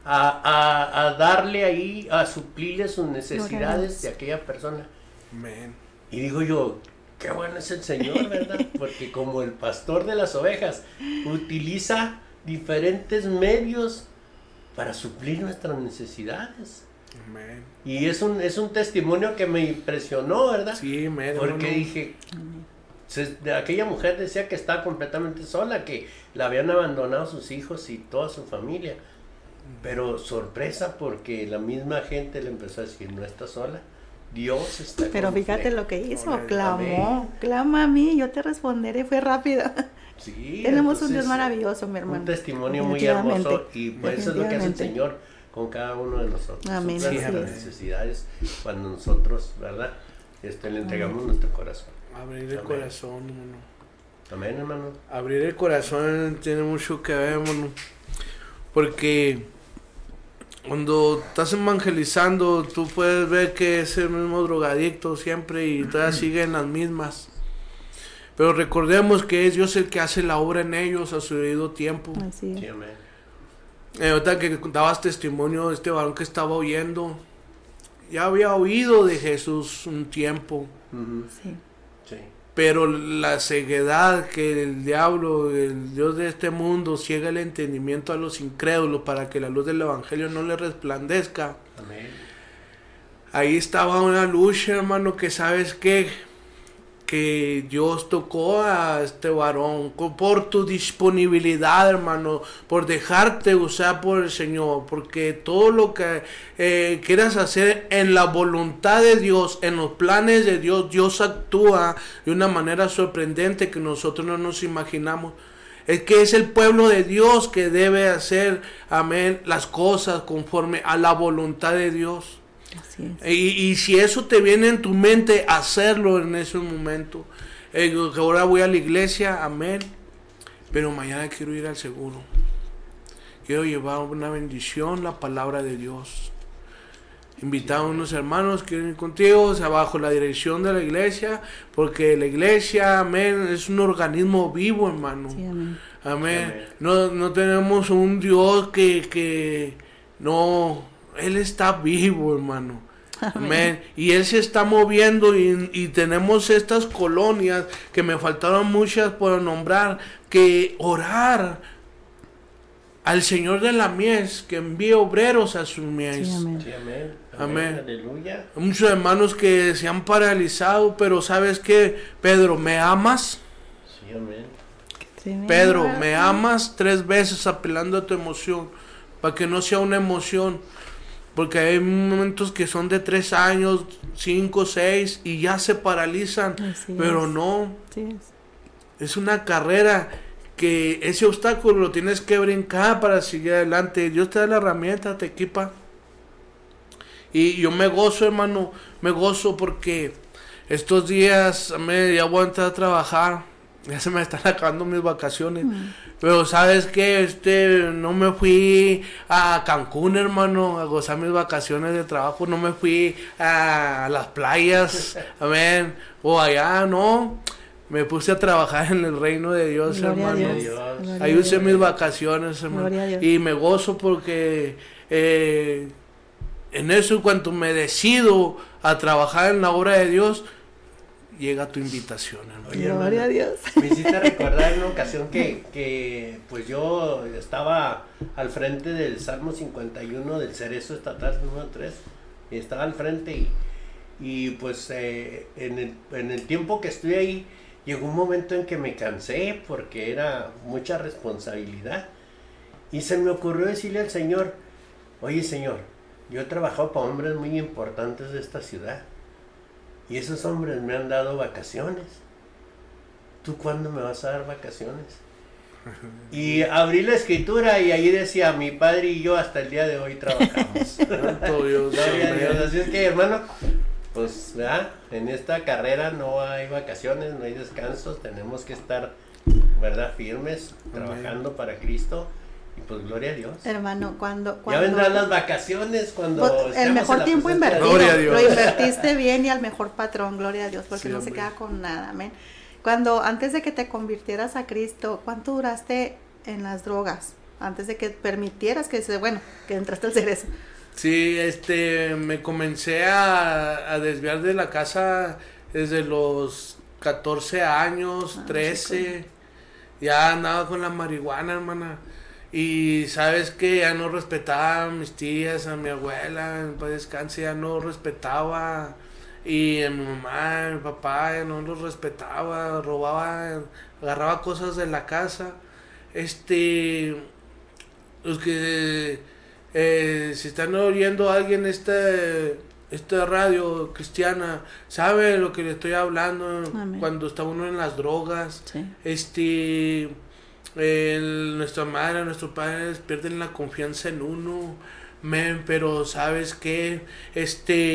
a darle ahí, a suplirle sus necesidades de aquella persona. Amén. Y digo yo, qué bueno es el Señor, ¿verdad? Porque como el pastor de las ovejas utiliza diferentes medios para suplir nuestras necesidades. Amén. Y es un testimonio que me impresionó, ¿verdad? Sí, porque dije, aquella mujer decía que estaba completamente sola, que la habían abandonado sus hijos y toda su familia. Pero sorpresa, porque la misma gente le empezó a decir, no está sola, Dios está Pero con fíjate usted. Lo que hizo, Amén. Clamó, clama a mí, yo te responderé, fue rápido. Sí, tenemos un Dios maravilloso, mi hermano. Un testimonio muy hermoso, y pues eso es lo que hace el Señor con cada uno de nosotros. Amén. Suplir las necesidades cuando nosotros, ¿verdad? Le entregamos nuestro corazón. Abrir el corazón, hermano. Amén, hermano. Abrir el corazón tiene mucho que ver, hermano. Porque cuando estás evangelizando, tú puedes ver que es el mismo drogadicto siempre y todavía siguen las mismas. Pero recordemos que es Dios el que hace la obra en ellos a su debido tiempo. Así es. Sí, amén. Ahorita que dabas testimonio de este varón que estaba oyendo, ya había oído de Jesús un tiempo, Sí. Sí. pero la ceguedad que el diablo, el Dios de este mundo, ciega el entendimiento a los incrédulos para que la luz del evangelio no le resplandezca. Amén. Ahí estaba una lucha, hermano, que sabes que Dios tocó a este varón por tu disponibilidad, hermano, por dejarte usar por el Señor, porque todo lo que quieras hacer en la voluntad de Dios, en los planes de Dios, Dios actúa de una manera sorprendente que nosotros no nos imaginamos. Es que es el pueblo de Dios que debe hacer, amén, las cosas conforme a la voluntad de Dios. Así es. Y si eso te viene en tu mente, hacerlo en ese momento. Que ahora voy a la iglesia, amén, pero mañana quiero ir al seguro. Quiero llevar una bendición, la palabra de Dios. Invitar a unos hermanos que vienen contigo, o sea, bajo la dirección de la iglesia, porque la iglesia, amén, es un organismo vivo, hermano. Sí, amén. Amén. No tenemos un Dios que no, Él está vivo, hermano. Amén. Y Él se está moviendo y tenemos estas colonias que me faltaron muchas por nombrar, que orar al Señor de la mies, que envíe obreros a su mies. Sí, amén. Sí, amén. Amén. Aleluya. Muchos hermanos que se han paralizado, pero ¿sabes qué? Pedro, ¿me amas? Sí, amén. Tremendo. Pedro, ¿me amas? 3 veces apelando a tu emoción, para que no sea una emoción, porque hay momentos que son de 3 años, 5, 6 y ya se paralizan, Así pero es. no, Sí, es una carrera que ese obstáculo lo tienes que brincar para seguir adelante. Dios te da la herramienta, te equipa. Y yo me gozo, hermano, me gozo porque estos días ya voy a entrar a trabajar. Ya se me están acabando mis vacaciones. Pero sabes que no me fui a Cancún, hermano, a gozar mis vacaciones de trabajo. No me fui a las playas, amén, o allá, no. Me puse a trabajar en el reino de Dios, Gloria a hermano. Dios. Gloria Ahí a usé Dios. mis vacaciones, hermano. Gloria a Dios. Y me gozo porque en eso, cuando me decido a trabajar en la obra de Dios, llega tu invitación, hermano. Oye, Gloria hermano, a Dios. me hiciste recordar en una ocasión que pues yo estaba al frente del Salmo 51 del Cerezo Estatal número 3 y estaba al frente y pues en el tiempo que estuve ahí llegó un momento en que me cansé porque era mucha responsabilidad y se me ocurrió decirle al Señor: oye, Señor, yo he trabajado para hombres muy importantes de esta ciudad y esos hombres me han dado vacaciones. ¿Tú cuándo me vas a dar vacaciones? Y abrí la escritura y ahí decía: mi padre y yo hasta el día de hoy trabajamos. Santo Dios, Gloria a amén. Dios. Así es que, hermano, pues ¿verdad? En esta carrera no hay vacaciones, no hay descansos, tenemos que estar, ¿verdad?, firmes, trabajando para Cristo. Y pues gloria a Dios. Hermano, cuando Ya vendrán las vacaciones cuando pues, el estemos mejor en la tiempo presencia de invertido, Gloria a Dios. lo invertiste bien y al mejor patrón, gloria a Dios, porque Sí, no se hombre. queda con nada, amén. Cuando, antes de que te convirtieras a Cristo, ¿cuánto duraste en las drogas? Antes de que permitieras que entraste al cerezo. Sí, me comencé a desviar de la casa desde los 14 años, 13. Ya andaba con la marihuana, hermana. Y sabes que ya no respetaba a mis tías, a mi abuela, en paz descanse, ya no respetaba. Y a mi mamá, a mi papá, ya no los respetaba, robaba, agarraba cosas de la casa. Los que si están oyendo a alguien esta radio cristiana, sabe lo que le estoy hablando. Amén. Cuando está uno en las drogas, Sí. nuestra madre, nuestros padres pierden la confianza en uno, pero sabes que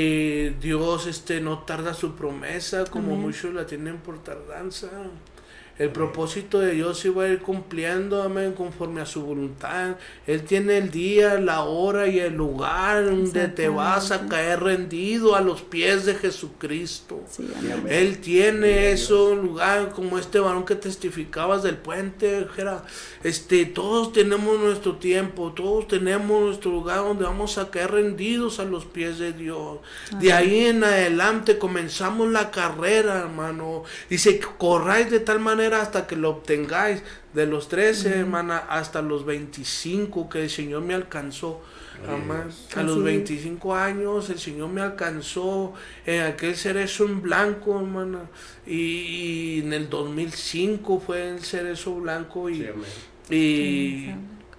Dios no tarda su promesa como Amén. muchos la tienen por tardanza. El propósito de Dios se va a ir cumpliendo, amén, conforme a su voluntad. Él tiene el día, la hora y el lugar donde te vas a caer rendido a los pies de Jesucristo. Sí, amén. Él tiene eso, lugar como este varón que testificabas del puente, Jera. Todos tenemos nuestro tiempo, todos tenemos nuestro lugar donde vamos a caer rendidos a los pies de Dios. De ahí en adelante comenzamos la carrera, hermano. Dice, corráis de tal manera hasta que lo obtengáis. De los 13, hermana, hasta los 25 que el Señor me alcanzó. Amén. A los 25 años el Señor me alcanzó en aquel cerezo en blanco, hermana. Y en el 2005 fue el cerezo blanco. Y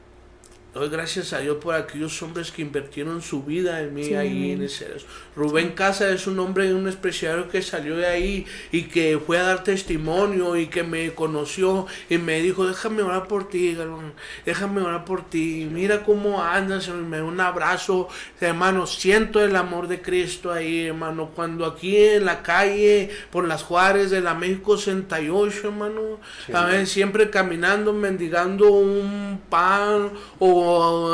doy gracias a Dios por aquellos hombres que invirtieron su vida en mí, sí, ahí en ese. Rubén Casa es un hombre, un especial que salió de ahí y que fue a dar testimonio y que me conoció y me dijo, déjame orar por ti, Galván, déjame orar por ti, mira cómo andas, me dio un abrazo, hermano, siento el amor de Cristo ahí, hermano, cuando aquí en la calle, por las Juárez de la México 68, hermano, sí, a ver, siempre caminando, mendigando un pan o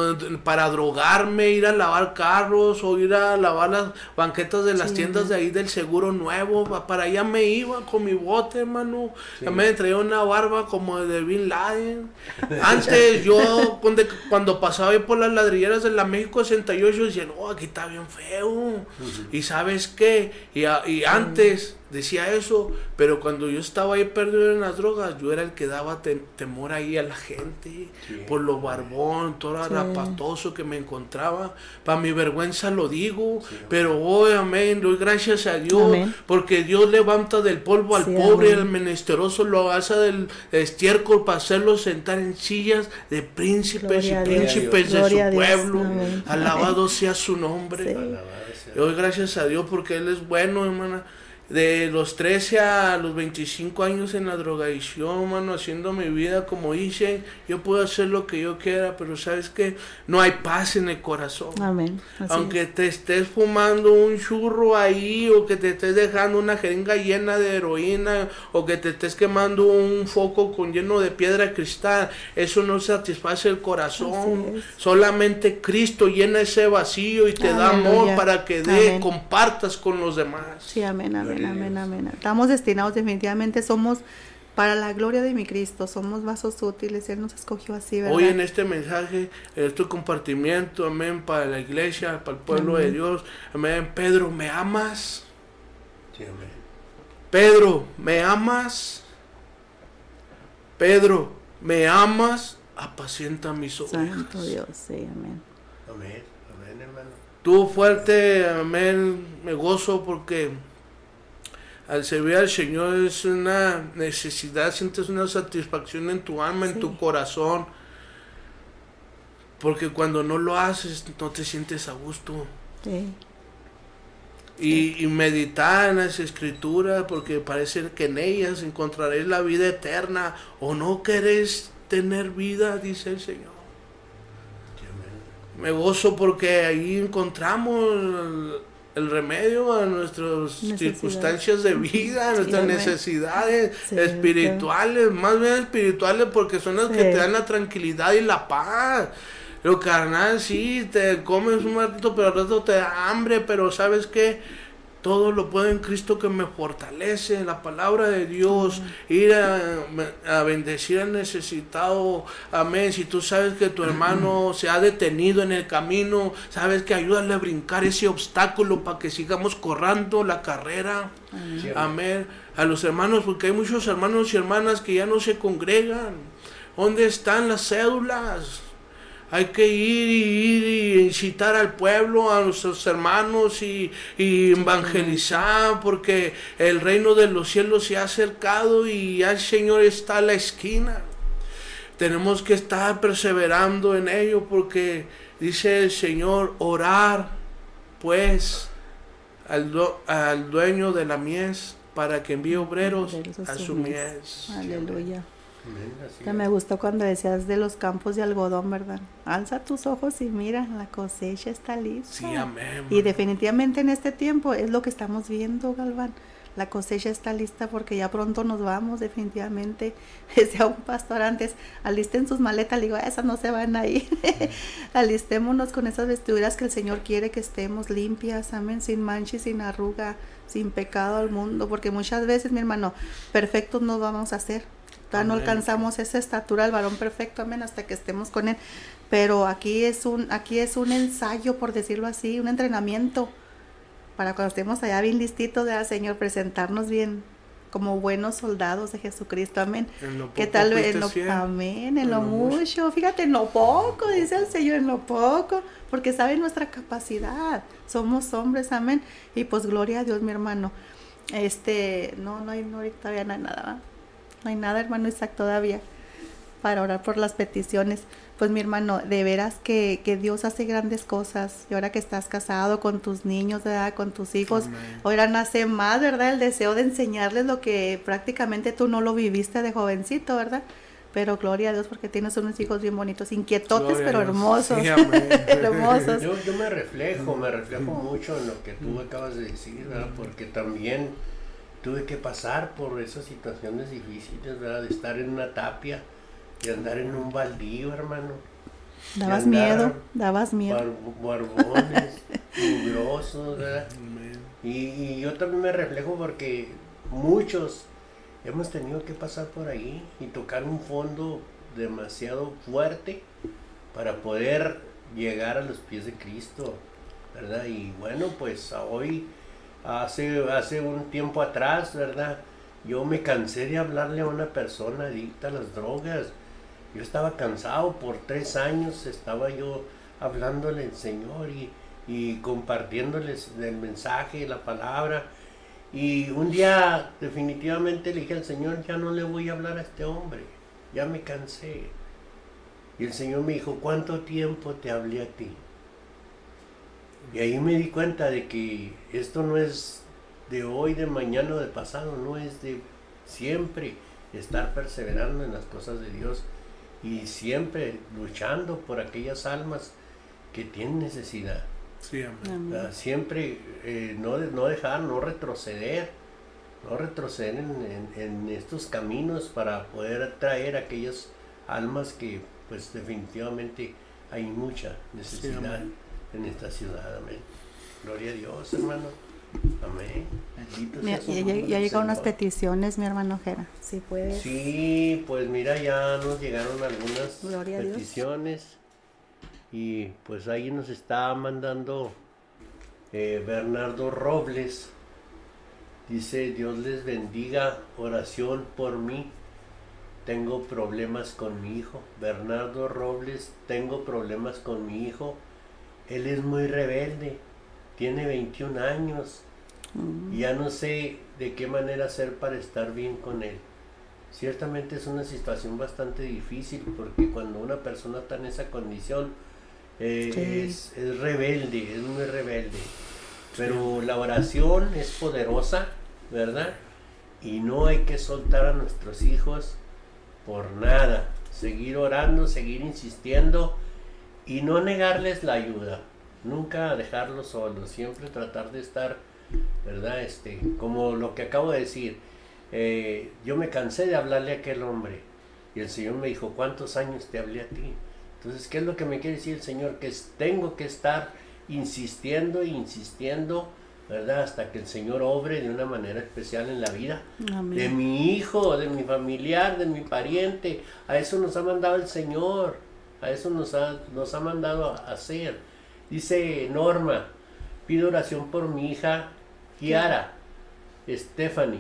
para drogarme, ir a lavar carros o ir a lavar las banquetas de las tiendas de ahí del Seguro Nuevo, para allá me iba con mi bote, hermano, me traía una barba como de Bin Laden. Antes yo cuando pasaba ahí por las ladrilleras de la México 68 decía, no, aquí está bien feo, y ¿sabes qué? Y antes decía eso, pero cuando yo estaba ahí perdido en las drogas, yo era el que daba temor ahí a la gente, por lo barbón, todo rapatoso que me encontraba. Para mi vergüenza lo digo, pero hoy, amén, doy gracias a Dios, porque Dios levanta del polvo al pobre, al menesteroso lo hace del estiércol para hacerlo sentar en sillas de príncipes y príncipes de su pueblo. Alabado sea su nombre. Doy gracias a Dios porque Él es bueno, hermana. De los 13 a los 25 años en la drogadicción, mano, haciendo mi vida como hice, yo puedo hacer lo que yo quiera, pero sabes que no hay paz en el corazón. Amén. Aunque te estés fumando un churro ahí, o que te estés dejando una jeringa llena de heroína, o que te estés quemando un foco lleno de piedra de cristal, eso no satisface el corazón. Solamente Cristo llena ese vacío y te da amor para que compartas con los demás. Sí, amén, amén. Amén. Estamos destinados, definitivamente somos para la gloria de mi Cristo, somos vasos útiles, Él nos escogió así, ¿verdad? Hoy en este mensaje, este compartimiento, amén, para la iglesia, para el pueblo de Dios, amén. Pedro, ¿me amas? Sí, amén. Pedro, ¿me amas? Pedro, ¿me amas? Apacienta mis ovejas. Santo Dios, sí, amén. Amén, amén, hermano. Tú fuerte, amén, me gozo porque al servir al Señor es una necesidad, sientes una satisfacción en tu alma, en tu corazón, porque cuando no lo haces no te sientes a gusto. Y meditar en las escrituras, porque parece que en ellas encontraréis la vida eterna, o no queréis tener vida, dice el Señor. Me gozo porque ahí encontramos el remedio a nuestras circunstancias de vida, a nuestras necesidades espirituales, más bien espirituales, porque son las que te dan la tranquilidad y la paz. Lo carnal, sí, te comes un ratito, pero al rato te da hambre, pero ¿sabes qué? Todo lo puedo en Cristo que me fortalece, la palabra de Dios, ir a bendecir al necesitado, amén. Si tú sabes que tu hermano se ha detenido en el camino, sabes que ayúdale a brincar ese obstáculo para que sigamos corriendo la carrera, amén. A los hermanos, porque hay muchos hermanos y hermanas que ya no se congregan. ¿Dónde están las cédulas? Hay que ir y incitar al pueblo, a nuestros hermanos y evangelizar, porque el reino de los cielos se ha acercado y ya el Señor está a la esquina. Tenemos que estar perseverando en ello, porque dice el Señor, orar pues al dueño de la mies para que envíe obreros a su mies. Aleluya. Que me gustó cuando decías de los campos de algodón, ¿verdad? Alza tus ojos y mira, la cosecha está lista. Sí, amén. Y definitivamente en este tiempo es lo que estamos viendo, Galván. la cosecha está lista porque ya pronto nos vamos, definitivamente. Decía un pastor antes, alisten sus maletas, le digo, esas no se van ahí. Alistémonos con esas vestiduras que el Señor quiere que estemos limpias, amén, sin mancha y sin arruga, sin pecado al mundo, porque muchas veces, mi hermano, perfectos no vamos a ser. Todavía no alcanzamos esa estatura del varón perfecto, amén, hasta que estemos con él. Pero aquí es un ensayo, por decirlo así, un entrenamiento para cuando estemos allá bien listitos, ¿verdad, Señor? Presentarnos bien como buenos soldados de Jesucristo, amén. ¿Qué tal? Amén, en lo mucho, fíjate, en lo poco, dice el Señor, en lo poco, porque sabe nuestra capacidad, somos hombres, amén. Y pues gloria a Dios, mi hermano. No hay, todavía no hay nada, ¿verdad? No hay nada, hermano Isaac, todavía, para orar por las peticiones. Pues mi hermano, de veras que Dios hace grandes cosas. Y ahora que estás casado con tus niños, ¿verdad? Con tus hijos, amén, ahora nace más, ¿verdad? El deseo de enseñarles lo que prácticamente tú no lo viviste de jovencito, ¿verdad? Pero gloria a Dios porque tienes unos hijos bien bonitos, inquietotes, pero hermosos. Sí, hermosos. Yo me reflejo mucho en lo que tú acabas de decir, ¿verdad? Porque también tuve que pasar por esas situaciones difíciles, ¿verdad? De estar en una tapia, de andar en un baldío, hermano. Dabas miedo. Barbones, mugrosos, ¿verdad? Y yo también me reflejo porque muchos hemos tenido que pasar por ahí y tocar un fondo demasiado fuerte para poder llegar a los pies de Cristo, ¿verdad? Y bueno, pues hoy, hace un tiempo atrás, ¿verdad? Yo me cansé de hablarle a una persona adicta a las drogas. Yo estaba cansado, por 3 años estaba yo hablándole al Señor y compartiéndoles el mensaje, la palabra. Y un día definitivamente le dije al Señor, ya no le voy a hablar a este hombre, ya me cansé. Y el Señor me dijo, ¿cuánto tiempo te hablé a ti? Y ahí me di cuenta de que esto no es de hoy, de mañana o de pasado, no, es de siempre estar perseverando en las cosas de Dios y siempre luchando por aquellas almas que tienen necesidad. Sí, amén. Siempre no dejar, no retroceder en estos caminos para poder traer aquellas almas que pues definitivamente hay mucha necesidad, sí, en esta ciudad, amén. Gloria a Dios, hermano. Amén. Ya llegaron unas peticiones, mi hermano Jera. Si puedes. Sí, pues mira, ya nos llegaron algunas peticiones. Y pues ahí nos está mandando Bernardo Robles. Dice, Dios les bendiga, oración por mí. Tengo problemas con mi hijo. Bernardo Robles, tengo problemas con mi hijo. Él es muy rebelde. Tiene 21 años y ya no sé de qué manera hacer para estar bien con él. Ciertamente es una situación bastante difícil porque cuando una persona está en esa condición es rebelde, es muy rebelde. Pero la oración es poderosa, ¿verdad? Y no hay que soltar a nuestros hijos por nada. Seguir orando, seguir insistiendo y no negarles la ayuda. Nunca dejarlos solos, siempre tratar de estar, ¿verdad? Como lo que acabo de decir, yo me cansé de hablarle a aquel hombre y el Señor me dijo, ¿cuántos años te hablé a ti? Entonces, ¿qué es lo que me quiere decir el Señor? Que tengo que estar insistiendo, ¿verdad? Hasta que el Señor obre de una manera especial en la vida, amén, de mi hijo, de mi familiar, de mi pariente. A eso nos ha mandado el Señor, a eso nos ha mandado a hacer. Dice Norma, pido oración por mi hija Kiara Stephanie,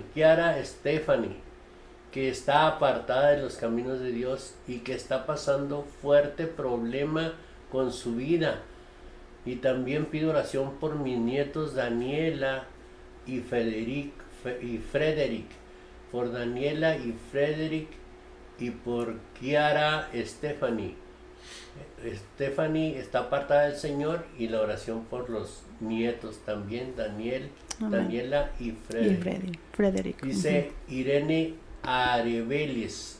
que está apartada de los caminos de Dios y que está pasando fuerte problema con su vida. Y también pido oración por mis nietos Daniela y Frederick, por Daniela y Frederick y por Kiara Stephanie. Stephanie está apartada del Señor y la oración por los nietos también, Daniela y Frederick. Dice Irene Arebeles.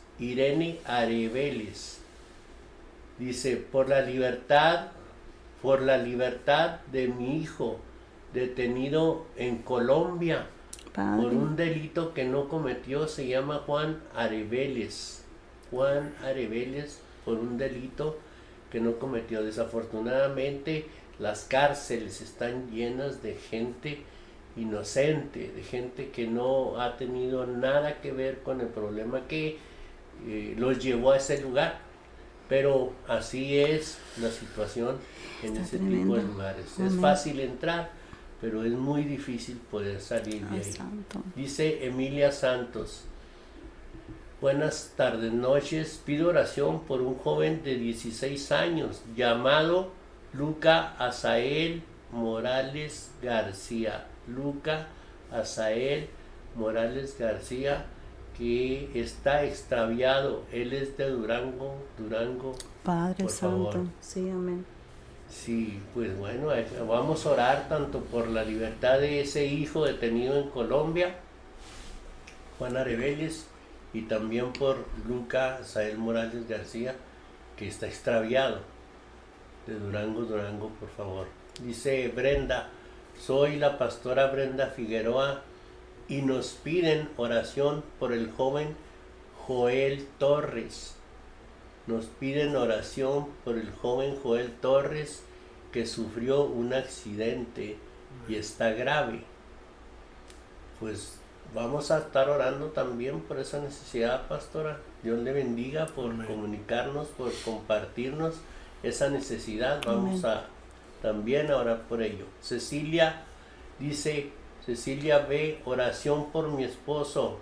Dice, por la libertad de mi hijo detenido en Colombia. Padre. por un delito que no cometió. Se llama Juan Arebeles. Juan Arebeles, por un delito que no cometió. Desafortunadamente, las cárceles están llenas de gente inocente, de gente que no ha tenido nada que ver con el problema que los llevó a ese lugar. Pero así es la situación en Está ese tremendo. tipo de lugares. Es Amén. fácil entrar, pero es muy difícil poder salir de Ay, ahí. santo. Dice Emilia Santos: buenas tardes, noches. Pido oración por un joven de 16 años llamado Luca Asael Morales García. Luca Asael Morales García, que está extraviado. Él es de Durango, Padre por Santo. favor. Sí, amén. Sí, pues bueno, vamos a orar tanto por la libertad de ese hijo detenido en Colombia, Juan Arebeles, y también por Luca Asael Morales García, que está extraviado, de Durango, por favor. Dice Brenda: soy la pastora Brenda Figueroa y nos piden oración por el joven Joel Torres. Nos piden oración por el joven Joel Torres, que sufrió un accidente y está grave. Pues vamos a estar orando también por esa necesidad, pastora. Dios le bendiga por Amén. comunicarnos, por compartirnos esa necesidad. Vamos Amén. a también a orar por ello. Cecilia dice: Cecilia B, oración por mi esposo.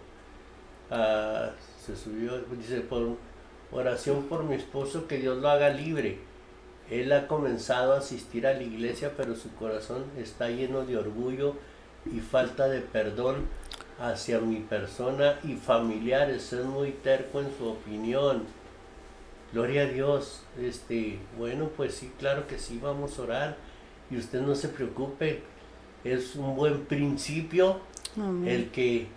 Se subió, dice: oración por mi esposo, que Dios lo haga libre. Él ha comenzado a asistir a la iglesia, pero su corazón está lleno de orgullo y falta de perdón hacia mi persona y familiares. Es muy terco en su opinión. Gloria a Dios. Bueno, pues sí, claro que sí, vamos a orar. Y usted no se preocupe. Es un buen principio Amén. el que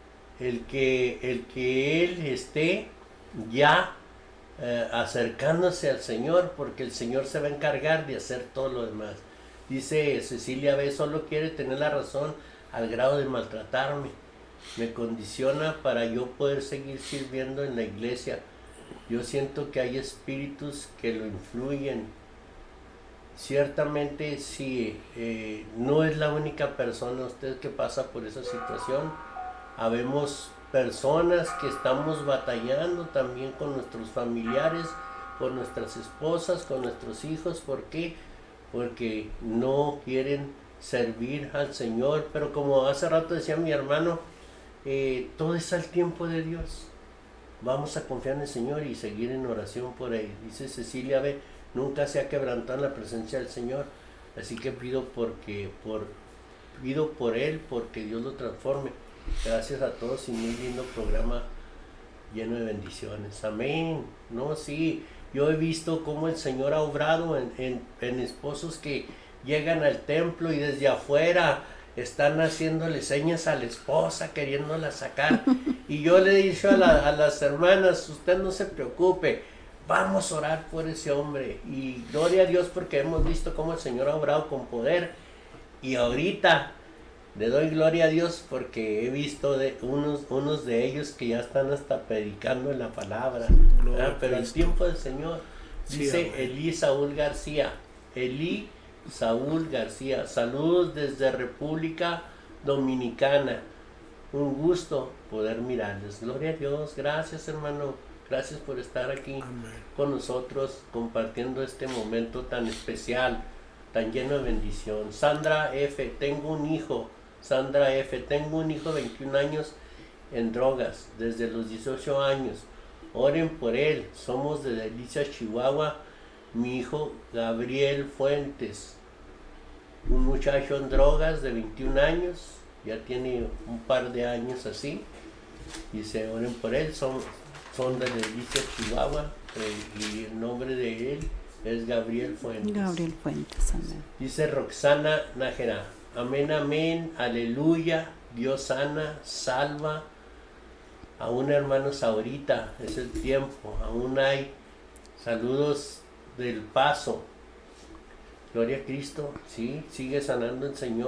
él esté ya acercándose al Señor, porque el Señor se va a encargar de hacer todo lo demás. Dice Cecilia B, solo quiere tener la razón al grado de maltratarme. Me condiciona para yo poder seguir sirviendo en la iglesia. Yo siento que hay espíritus que lo influyen. Ciertamente sí, no es la única persona usted que pasa por esa situación. Habemos personas que estamos batallando también con nuestros familiares, con nuestras esposas, con nuestros hijos. ¿Por qué? Porque no quieren servir al Señor. Pero como hace rato decía mi hermano, todo es al tiempo de Dios. Vamos a confiar en el Señor y seguir en oración por él. Dice Cecilia B, nunca se ha quebrantado en la presencia del Señor. Así que pido por él, porque Dios lo transforme. Gracias a todos y muy lindo programa lleno de bendiciones. Amén. No, sí, yo he visto cómo el Señor ha obrado en esposos que llegan al templo y desde afuera están haciéndole señas a la esposa, queriéndola sacar. Y yo le he dicho a las hermanas, usted no se preocupe, vamos a orar por ese hombre. Y gloria a Dios, porque hemos visto cómo el Señor ha obrado con poder. Y ahorita le doy gloria a Dios porque he visto unos de ellos que ya están hasta predicando en la palabra. Pero al tiempo del Señor. Dice Sí, Elí Saúl García. Elí Saúl García. Saludos desde República Dominicana. Un gusto poder mirarles. Gloria a Dios. Gracias, hermano. Gracias por estar aquí Amén. con nosotros compartiendo este momento tan especial, tan lleno de bendición. Sandra F, tengo un hijo. Sandra F, tengo un hijo de 21 años en drogas, desde los 18 años. Oren por él. Somos de Delicias, Chihuahua. Mi hijo Gabriel Fuentes, un muchacho en drogas de 21 años, ya tiene un par de años así. Dice, oren por él. Son de Delicias, Chihuahua, y el nombre de él es Gabriel Fuentes. Gabriel Fuentes, amén. Dice Roxana Nájera, amén, amén, aleluya, Dios sana, salva. Aún, hermanos, ahorita es el tiempo, aún hay. Saludos del Paso. Gloria a Cristo, sí, sigue sanando el Señor.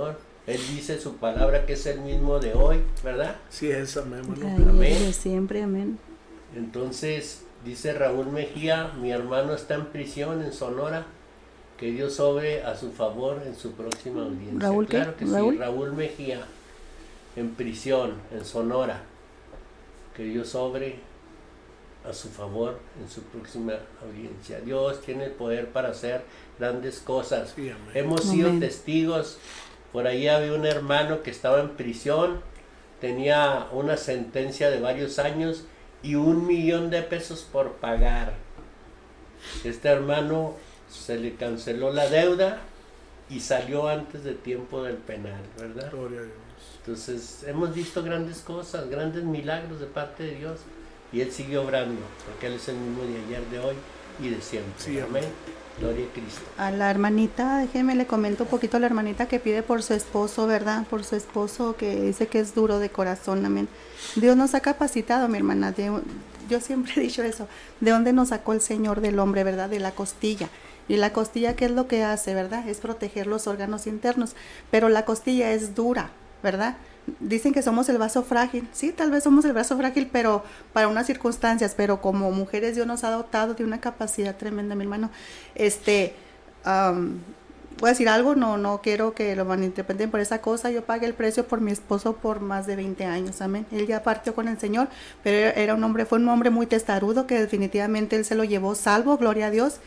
Él dice su palabra que es el mismo de hoy, ¿verdad? Sí es, amén, hermano. Ayer y de siempre, amén. Entonces, dice Raúl Mejía, mi hermano está en prisión en Sonora, que Dios obre a su favor en su próxima audiencia. ¿Raúl qué? Claro que ¿Raúl? sí, Raúl Mejía, en prisión en Sonora, que Dios obre a su favor en su próxima audiencia. Dios tiene el poder para hacer grandes cosas. Sí, amén. Hemos sido Amén. testigos. Por ahí había un hermano que estaba en prisión, tenía una sentencia de varios años y $1,000,000 por pagar. Este hermano se le canceló la deuda y salió antes de tiempo del penal, ¿verdad? Gloria a Dios. Entonces hemos visto grandes cosas, grandes milagros de parte de Dios y Él sigue obrando, porque Él es el mismo de ayer, de hoy y de siempre. Sí, amén. Gloria a Cristo. A la hermanita, déjenme le comento un poquito a la hermanita que pide por su esposo, ¿verdad? Por su esposo que dice que es duro de corazón, amén. Dios nos ha capacitado, mi hermana. Yo siempre he dicho eso. ¿De dónde nos sacó el Señor del hombre, verdad? De la costilla. Y la costilla, ¿qué es lo que hace, verdad? Es proteger los órganos internos. Pero la costilla es dura, ¿verdad? Dicen que somos el vaso frágil. Sí, tal vez somos el vaso frágil, pero para unas circunstancias. Pero como mujeres Dios nos ha dotado de una capacidad tremenda, mi hermano. Voy a decir algo, no quiero que lo malinterpreten por esa cosa. Yo pagué el precio por mi esposo por más de 20 años, amén. Él ya partió con el Señor, pero fue un hombre muy testarudo que definitivamente Él se lo llevó salvo, gloria a Dios.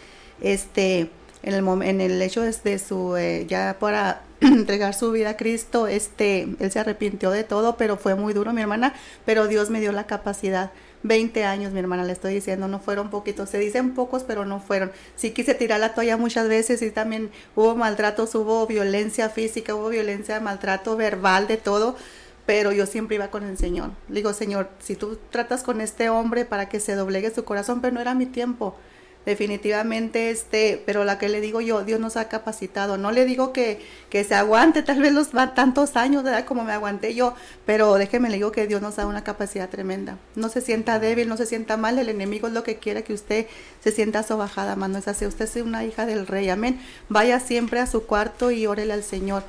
En el hecho de su, ya para entregar su vida a Cristo, él se arrepintió de todo, pero fue muy duro, mi hermana, pero Dios me dio la capacidad. 20 años, mi hermana, le estoy diciendo, no fueron poquitos, se dicen pocos, pero no fueron. Sí quise tirar la toalla muchas veces y también hubo maltratos, hubo violencia física, hubo violencia, maltrato verbal, de todo, pero yo siempre iba con el Señor. Le digo, Señor, si tú tratas con este hombre para que se doblegue su corazón, pero no era mi tiempo. Definitivamente, pero la que le digo yo, Dios nos ha capacitado. No le digo que se aguante tal vez tantos años, ¿verdad? Como me aguanté yo, pero déjeme le digo que Dios nos da una capacidad tremenda. No se sienta débil, no se sienta mal, el enemigo es lo que quiere que usted se sienta sobajada, más no es así. Usted es una hija del Rey, amén. Vaya siempre a su cuarto y órele al Señor.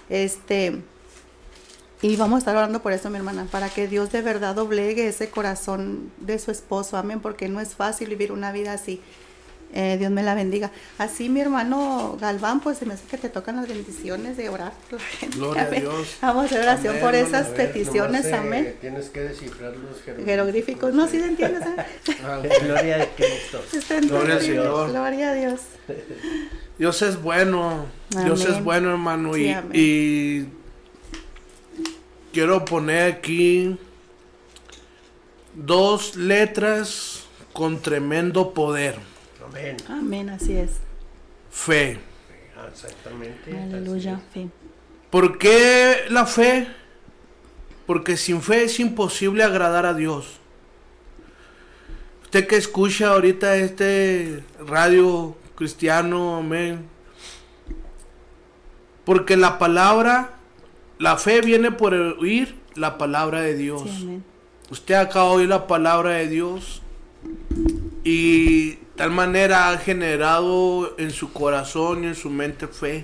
Y vamos a estar orando por eso, mi hermana, para que Dios de verdad doblegue ese corazón de su esposo, amén, porque no es fácil vivir una vida así. Dios me la bendiga. Así, mi hermano Galván, pues se me hace que te tocan las bendiciones de orar. Gloria a Dios. Vamos a hacer oración Amén, por hermano. esas peticiones, Nomás, amén. Tienes que descifrar los Jeroglíficos, no, sí te entiendes. Gloria a Cristo. Gloria al Señor. Gloria a Dios. Dios es bueno. Dios Amén. es bueno, hermano. Sí, y, amén. y quiero poner aquí 2 letras con tremendo poder. Amén. Amén, así es. Fe. Exactamente. Aleluya, fe. ¿Por qué la fe? Porque sin fe es imposible agradar a Dios. Usted que escucha ahorita radio cristiano, amén. Porque la fe viene por oír la palabra de Dios. Sí, amén. Usted acaba de oír la palabra de Dios y de tal manera ha generado en su corazón y en su mente fe.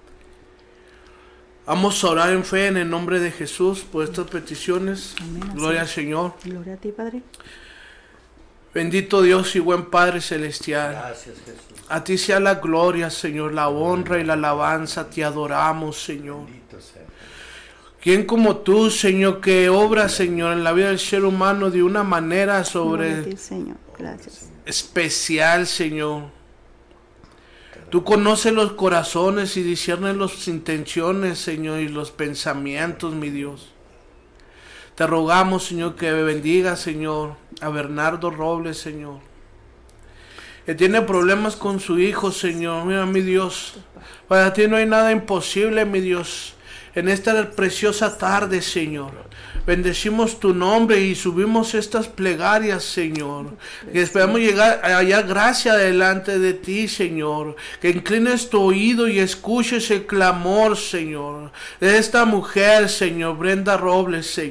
Vamos a orar en fe en el nombre de Jesús por estas peticiones. Amén, Gloria al así. Señor. Gloria a ti, Padre. Bendito Dios y buen Padre Celestial. Gracias, Jesús. A ti sea la gloria, Señor, la honra y la alabanza. Te adoramos, Señor. Bendito sea. ¿Quién como tú, Señor, que obra, Señor, en la vida del ser humano de una manera Gloria a ti, Señor. Gracias. especial, Señor? Tú conoces los corazones y discernes las intenciones, Señor, y los pensamientos, mi Dios. Te rogamos, Señor, que bendiga, Señor, a Bernardo Robles, Señor. Que tiene problemas con su hijo, Señor. Mira, mi Dios, para ti no hay nada imposible, mi Dios. En esta preciosa tarde, Señor, bendecimos tu nombre y subimos estas plegarias, Señor. Que esperamos llegar allá gracia delante de ti, Señor. Que inclines tu oído y escuches el clamor, Señor, de esta mujer, Señor, Brenda Robles, Señor.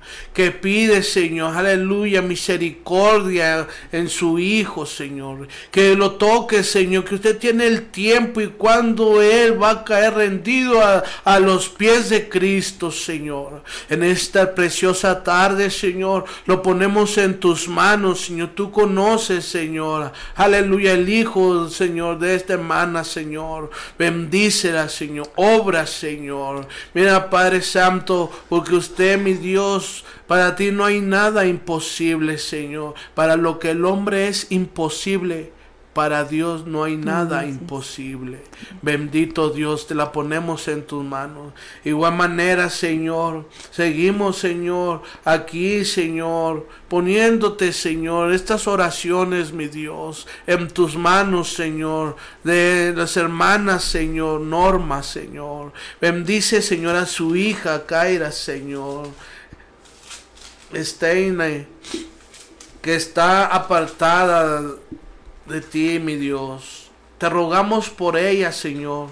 que pide, Señor, aleluya, misericordia en su hijo, Señor, que lo toque, Señor, que usted tiene el tiempo y cuando él va a caer rendido a los pies de Cristo, Señor. En esta preciosa tarde, Señor, lo ponemos en tus manos, Señor. Tú conoces, Señor, aleluya, el hijo, Señor, de esta hermana, Señor. Bendícela, Señor. Obra, Señor. Mira, Padre Santo, porque usted, mi Dios, para ti no hay nada imposible, Señor. Para lo que el hombre es imposible, para Dios no hay nada imposible. Bendito Dios, te la ponemos en tus manos. Igual manera, Señor, seguimos, Señor, aquí, Señor, poniéndote, Señor, estas oraciones, mi Dios, en tus manos, Señor, de las hermanas, Señor, Norma, Señor. Bendice, Señor, a su hija, Kaira, Señor. Steine, que está apartada de ti, mi Dios. Te rogamos por ella, Señor.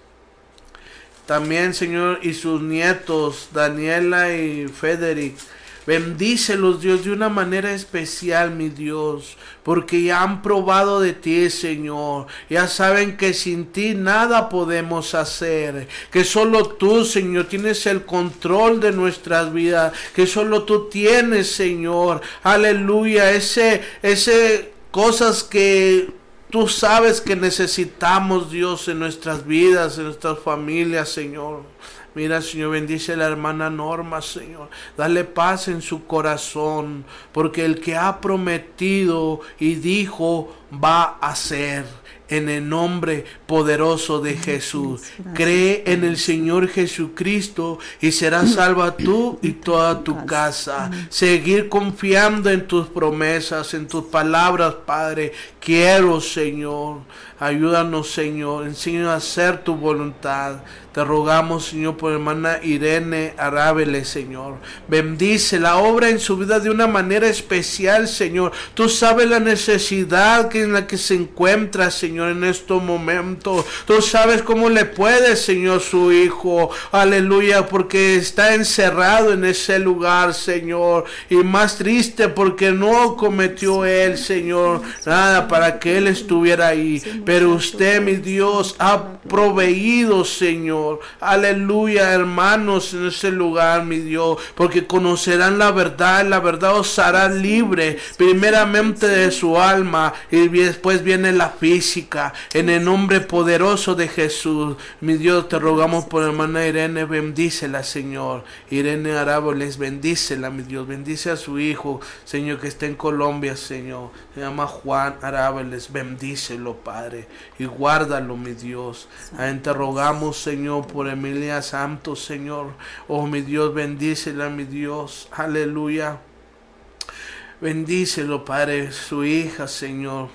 También, Señor, y sus nietos, Daniela y Federic. Bendícelos, Dios, de una manera especial, mi Dios, porque ya han probado de ti, Señor. Ya saben que sin ti nada podemos hacer, que solo tú, Señor, tienes el control de nuestras vidas, que solo tú tienes, Señor, aleluya, ese cosas que tú sabes que necesitamos, Dios, en nuestras vidas, en nuestras familias, Señor. Mira, Señor, bendice a la hermana Norma, Señor. Dale paz en su corazón, porque el que ha prometido y dijo va a ser. En el nombre poderoso de Jesús. Cree en el Señor Jesucristo y serás salva tú y toda tu casa. Seguir confiando en tus promesas, en tus palabras, Padre. Quiero, Señor. Ayúdanos, Señor. Enséñanos a hacer tu voluntad. Te rogamos, Señor, por hermana Irene Arábele, Señor. Bendice la obra en su vida de una manera especial, Señor. Tú sabes la necesidad en la que se encuentra, Señor, en estos momentos. Tú sabes cómo le puede, Señor, su hijo. Aleluya, porque está encerrado en ese lugar, Señor. Y más triste porque no cometió él, Señor, nada para que él estuviera ahí. Pero usted, mi Dios, ha proveído, Señor. Aleluya, hermanos, en ese lugar, mi Dios, porque conocerán la verdad os hará libre, primeramente de su alma, y después viene la física, en el nombre poderoso de Jesús. Mi Dios, te rogamos por hermana Irene, bendícela, Señor. Irene Aráboles, bendícela, mi Dios, bendice a su hijo, Señor, que está en Colombia, Señor, se llama Juan Aráboles, bendícelo, Padre, y guárdalo, mi Dios. Te rogamos, Señor, por Emilia Santos, Señor. Oh, mi Dios, bendícela, mi Dios. Aleluya. Bendícelo, Padre, su hija, Señor.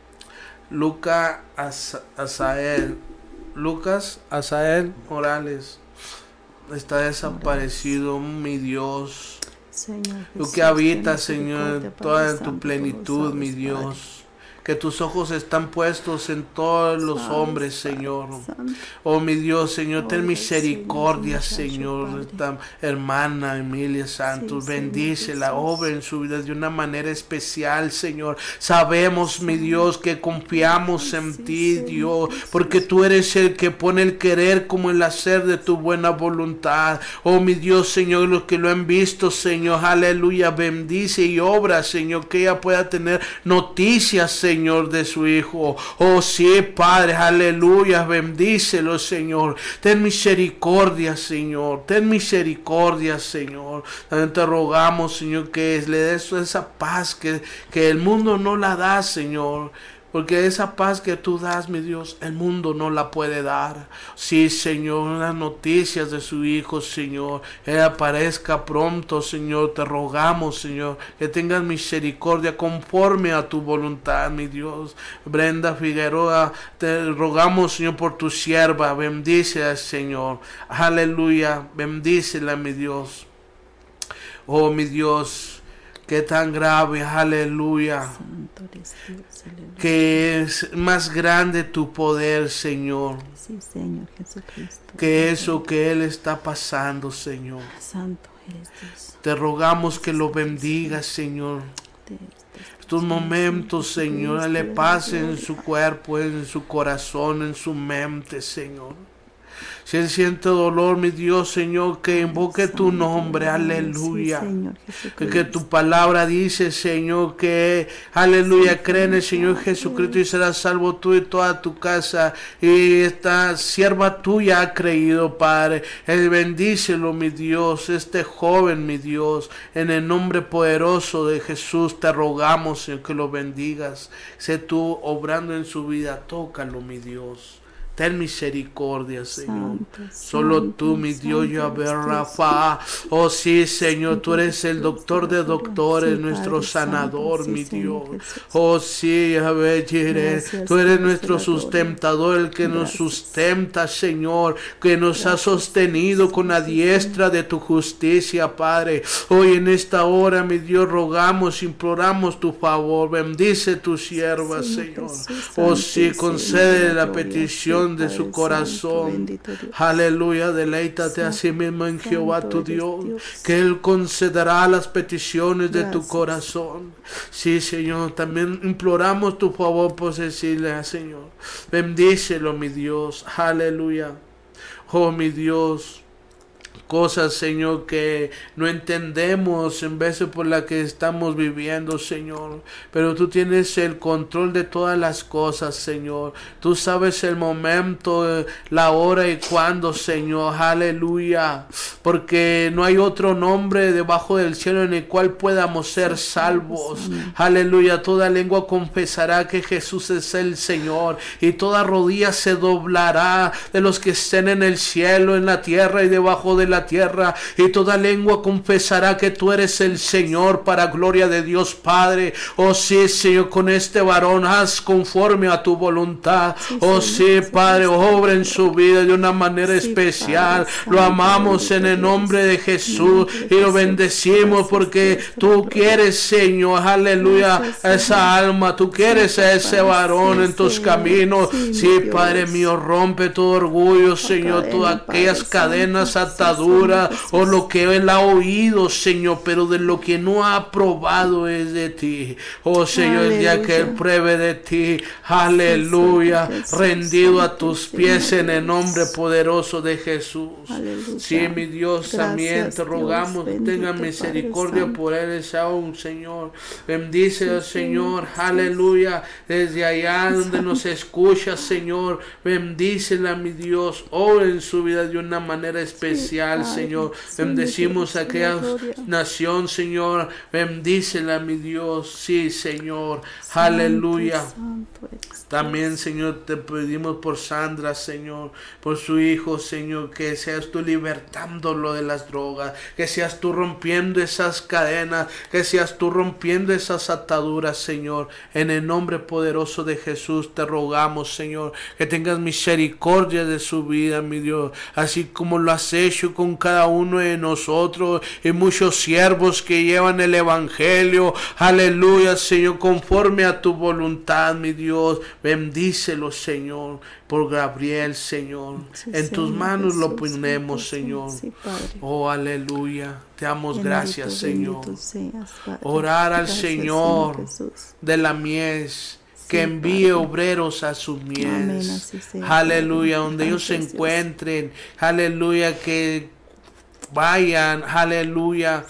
Lucas Asael Morales. Está desaparecido, mi Dios. Señor, Tú que habitas, Señor, en toda tu plenitud, mi Dios. Que tus ojos están puestos en todos los hombres, Señor. Oh, mi Dios, Señor, ten misericordia, Señor, esta hermana Emilia Santos. Bendice la obra en su vida de una manera especial, Señor. Sabemos, mi Dios, que confiamos en ti, Dios, porque tú eres el que pone el querer como el hacer de tu buena voluntad. Oh, mi Dios, Señor, los que lo han visto, Señor, aleluya, bendice y obra, Señor, que ella pueda tener noticias, Señor, de su hijo. Oh, sí, Padre, aleluya, bendícelo, Señor. Ten misericordia, Señor. Ten misericordia, Señor. También te rogamos, Señor, que le des esa paz que el mundo no la da, Señor. Porque esa paz que tú das, mi Dios, el mundo no la puede dar. Sí, Señor, las noticias de su Hijo, Señor, Él aparezca pronto, Señor. Te rogamos, Señor, que tengas misericordia conforme a tu voluntad, mi Dios. Brenda Figueroa, te rogamos, Señor, por tu sierva. Bendícela, Señor. Aleluya. Bendícela, mi Dios. Oh, mi Dios. Qué tan grave, aleluya, que es más grande tu poder, Señor, sí, Señor Jesucristo, que eso que Él está pasando, Señor. Santo Te rogamos que lo bendigas, Señor. Estos momentos, Señor, le paz en su cuerpo, en su corazón, en su mente, Señor. Si él siente dolor, mi Dios, Señor, que invoque tu nombre, aleluya. Que tu palabra dice, Señor, que, aleluya, cree en el Señor Jesucristo y serás salvo tú y toda tu casa. Y esta sierva tuya ha creído, Padre. Bendícelo, mi Dios, este joven, mi Dios. En el nombre poderoso de Jesús te rogamos, Señor, que lo bendigas. Sé tú obrando en su vida, tócalo, mi Dios. Ten misericordia, Señor. Solo tú, mi Dios, Yahvé Rafa. Oh sí, Señor, tú eres el doctor de doctores, nuestro sanador, mi Dios. Oh sí, Yahvé Jireh, tú eres nuestro sustentador, el que nos sustenta, Señor, que nos ha sostenido con la diestra de tu justicia, Padre. Hoy en esta hora, mi Dios, rogamos, imploramos tu favor. Bendice tu sierva, Señor. Oh sí, concede la petición de su corazón. Aleluya, deleítate a sí mismo en Jehová tu Dios, que Él concederá las peticiones de tu corazón. Sí, Señor, también imploramos tu favor por Cecilia, Señor. Bendícelo, mi Dios. Aleluya. Oh, mi Dios. Cosas, Señor, que no entendemos en veces por la que estamos viviendo, Señor. Pero tú tienes el control de todas las cosas, Señor. Tú sabes el momento, la hora y cuándo, Señor. Aleluya. Porque no hay otro nombre debajo del cielo en el cual podamos ser salvos. Aleluya. Toda lengua confesará que Jesús es el Señor. Y toda rodilla se doblará de los que estén en el cielo, en la tierra y debajo de la tierra, y toda lengua confesará que tú eres el Señor, para gloria de Dios Padre. Oh sí, Señor, con este varón haz conforme a tu voluntad. Oh sí, Padre, obra en su vida de una manera especial. Lo amamos en el nombre de Jesús y lo bendecimos porque tú quieres, Señor, aleluya, a esa alma, tú quieres a ese varón en tus caminos. Sí, Padre mío, rompe todo orgullo, Señor, todas aquellas cadenas, ataduras, o lo que él ha oído, Señor, pero de lo que no ha probado es de ti. Oh Señor, el día que él pruebe de ti, aleluya, rendido a tus pies en el nombre poderoso de Jesús. Sí, mi Dios, también te rogamos, tenga misericordia por él, aún, Señor. Bendice, Señor, aleluya, desde allá donde nos escucha, Señor, bendícela, mi Dios, obra en su vida de una manera especial, Señor. Bendecimos a aquella nación, Señor. Bendícela, mi Dios. Sí, Señor. Aleluya. También, Señor, te pedimos por Sandra, Señor, por su hijo, Señor, que seas tú libertándolo de las drogas, que seas tú rompiendo esas cadenas, que seas tú rompiendo esas ataduras, Señor. En el nombre poderoso de Jesús te rogamos, Señor, que tengas misericordia de su vida, mi Dios, así como lo has hecho con cada uno de nosotros y muchos siervos que llevan el evangelio. Aleluya, Señor, conforme a tu voluntad, mi Dios. Bendícelo, Señor, por Gabriel, Señor. En tus manos lo ponemos, Señor. Oh, aleluya. Te damos gracias, Señor. Orar al Señor de la mies, que envíe obreros a su mies. Aleluya, donde ellos se encuentren. Aleluya, que vayan, aleluya,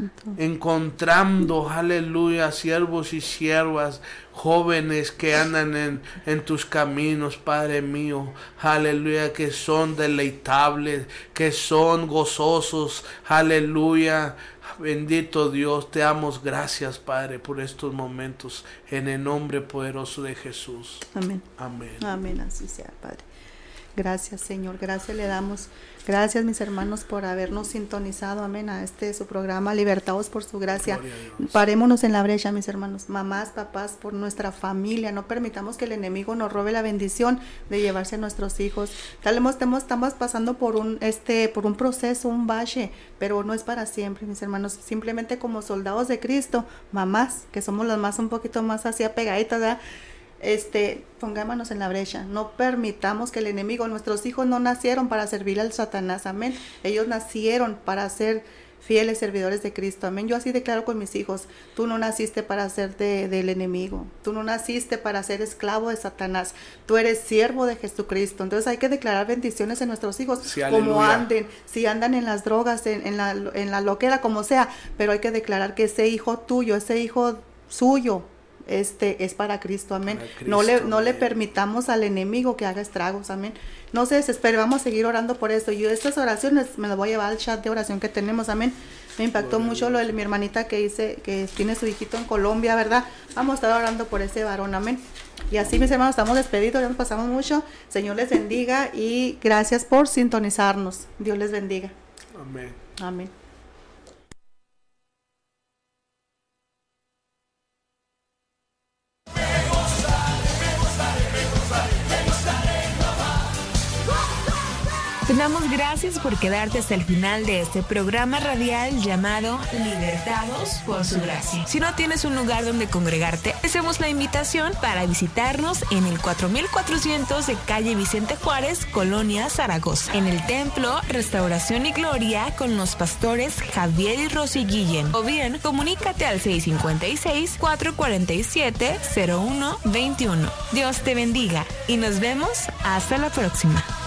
encontrando, aleluya, siervos y siervas, jóvenes que andan en tus caminos, Padre mío, aleluya, que son deleitables, que son gozosos, aleluya. Bendito Dios, te damos gracias, Padre, por estos momentos, en el nombre poderoso de Jesús. Amén. Amén. Amén, así sea, Padre. Gracias, Señor, gracias le damos. Gracias, mis hermanos, por habernos sintonizado, amén, a su programa, Libertados por su gracia. Parémonos en la brecha, mis hermanos, mamás, papás, por nuestra familia. No permitamos que el enemigo nos robe la bendición de llevarse a nuestros hijos. Tal vez estamos pasando por un proceso, un valle, pero no es para siempre, mis hermanos. Simplemente como soldados de Cristo, mamás, que somos las más un poquito más así apegaditas, ¿verdad? Pongámonos en la brecha, no permitamos que el enemigo, nuestros hijos no nacieron para servir al Satanás, amén, ellos nacieron para ser fieles servidores de Cristo, amén. Yo así declaro con mis hijos, tú no naciste para ser del enemigo, tú no naciste para ser esclavo de Satanás, tú eres siervo de Jesucristo. Entonces hay que declarar bendiciones en nuestros hijos, Sí, como aleluya. anden, si andan en las drogas, en la loquera, como sea, pero hay que declarar que ese hijo tuyo, ese hijo suyo, es para Cristo, amén. Para Cristo, No le amén. permitamos al enemigo que haga estragos, amén. No se desespere, vamos a seguir orando por esto. Yo estas oraciones me las voy a llevar al chat de oración que tenemos, amén. Me impactó Gloria a mucho lo de mi hermanita que dice que tiene su hijito en Colombia, ¿verdad? Vamos a estar orando por ese varón, amén. Y así, mis hermanos, estamos despedidos, ya nos pasamos mucho. Señor les bendiga y gracias por sintonizarnos. Dios les bendiga. Amén. Amén. Te damos gracias por quedarte hasta el final de este programa radial llamado Libertados por su gracia. Si no tienes un lugar donde congregarte, hacemos la invitación para visitarnos en el 4400 de calle Vicente Juárez, Colonia Zaragoza, en el Templo Restauración y Gloria con los pastores Javier y Rosy Guillén. O bien, comunícate al 656-447-0121. Dios te bendiga y nos vemos hasta la próxima.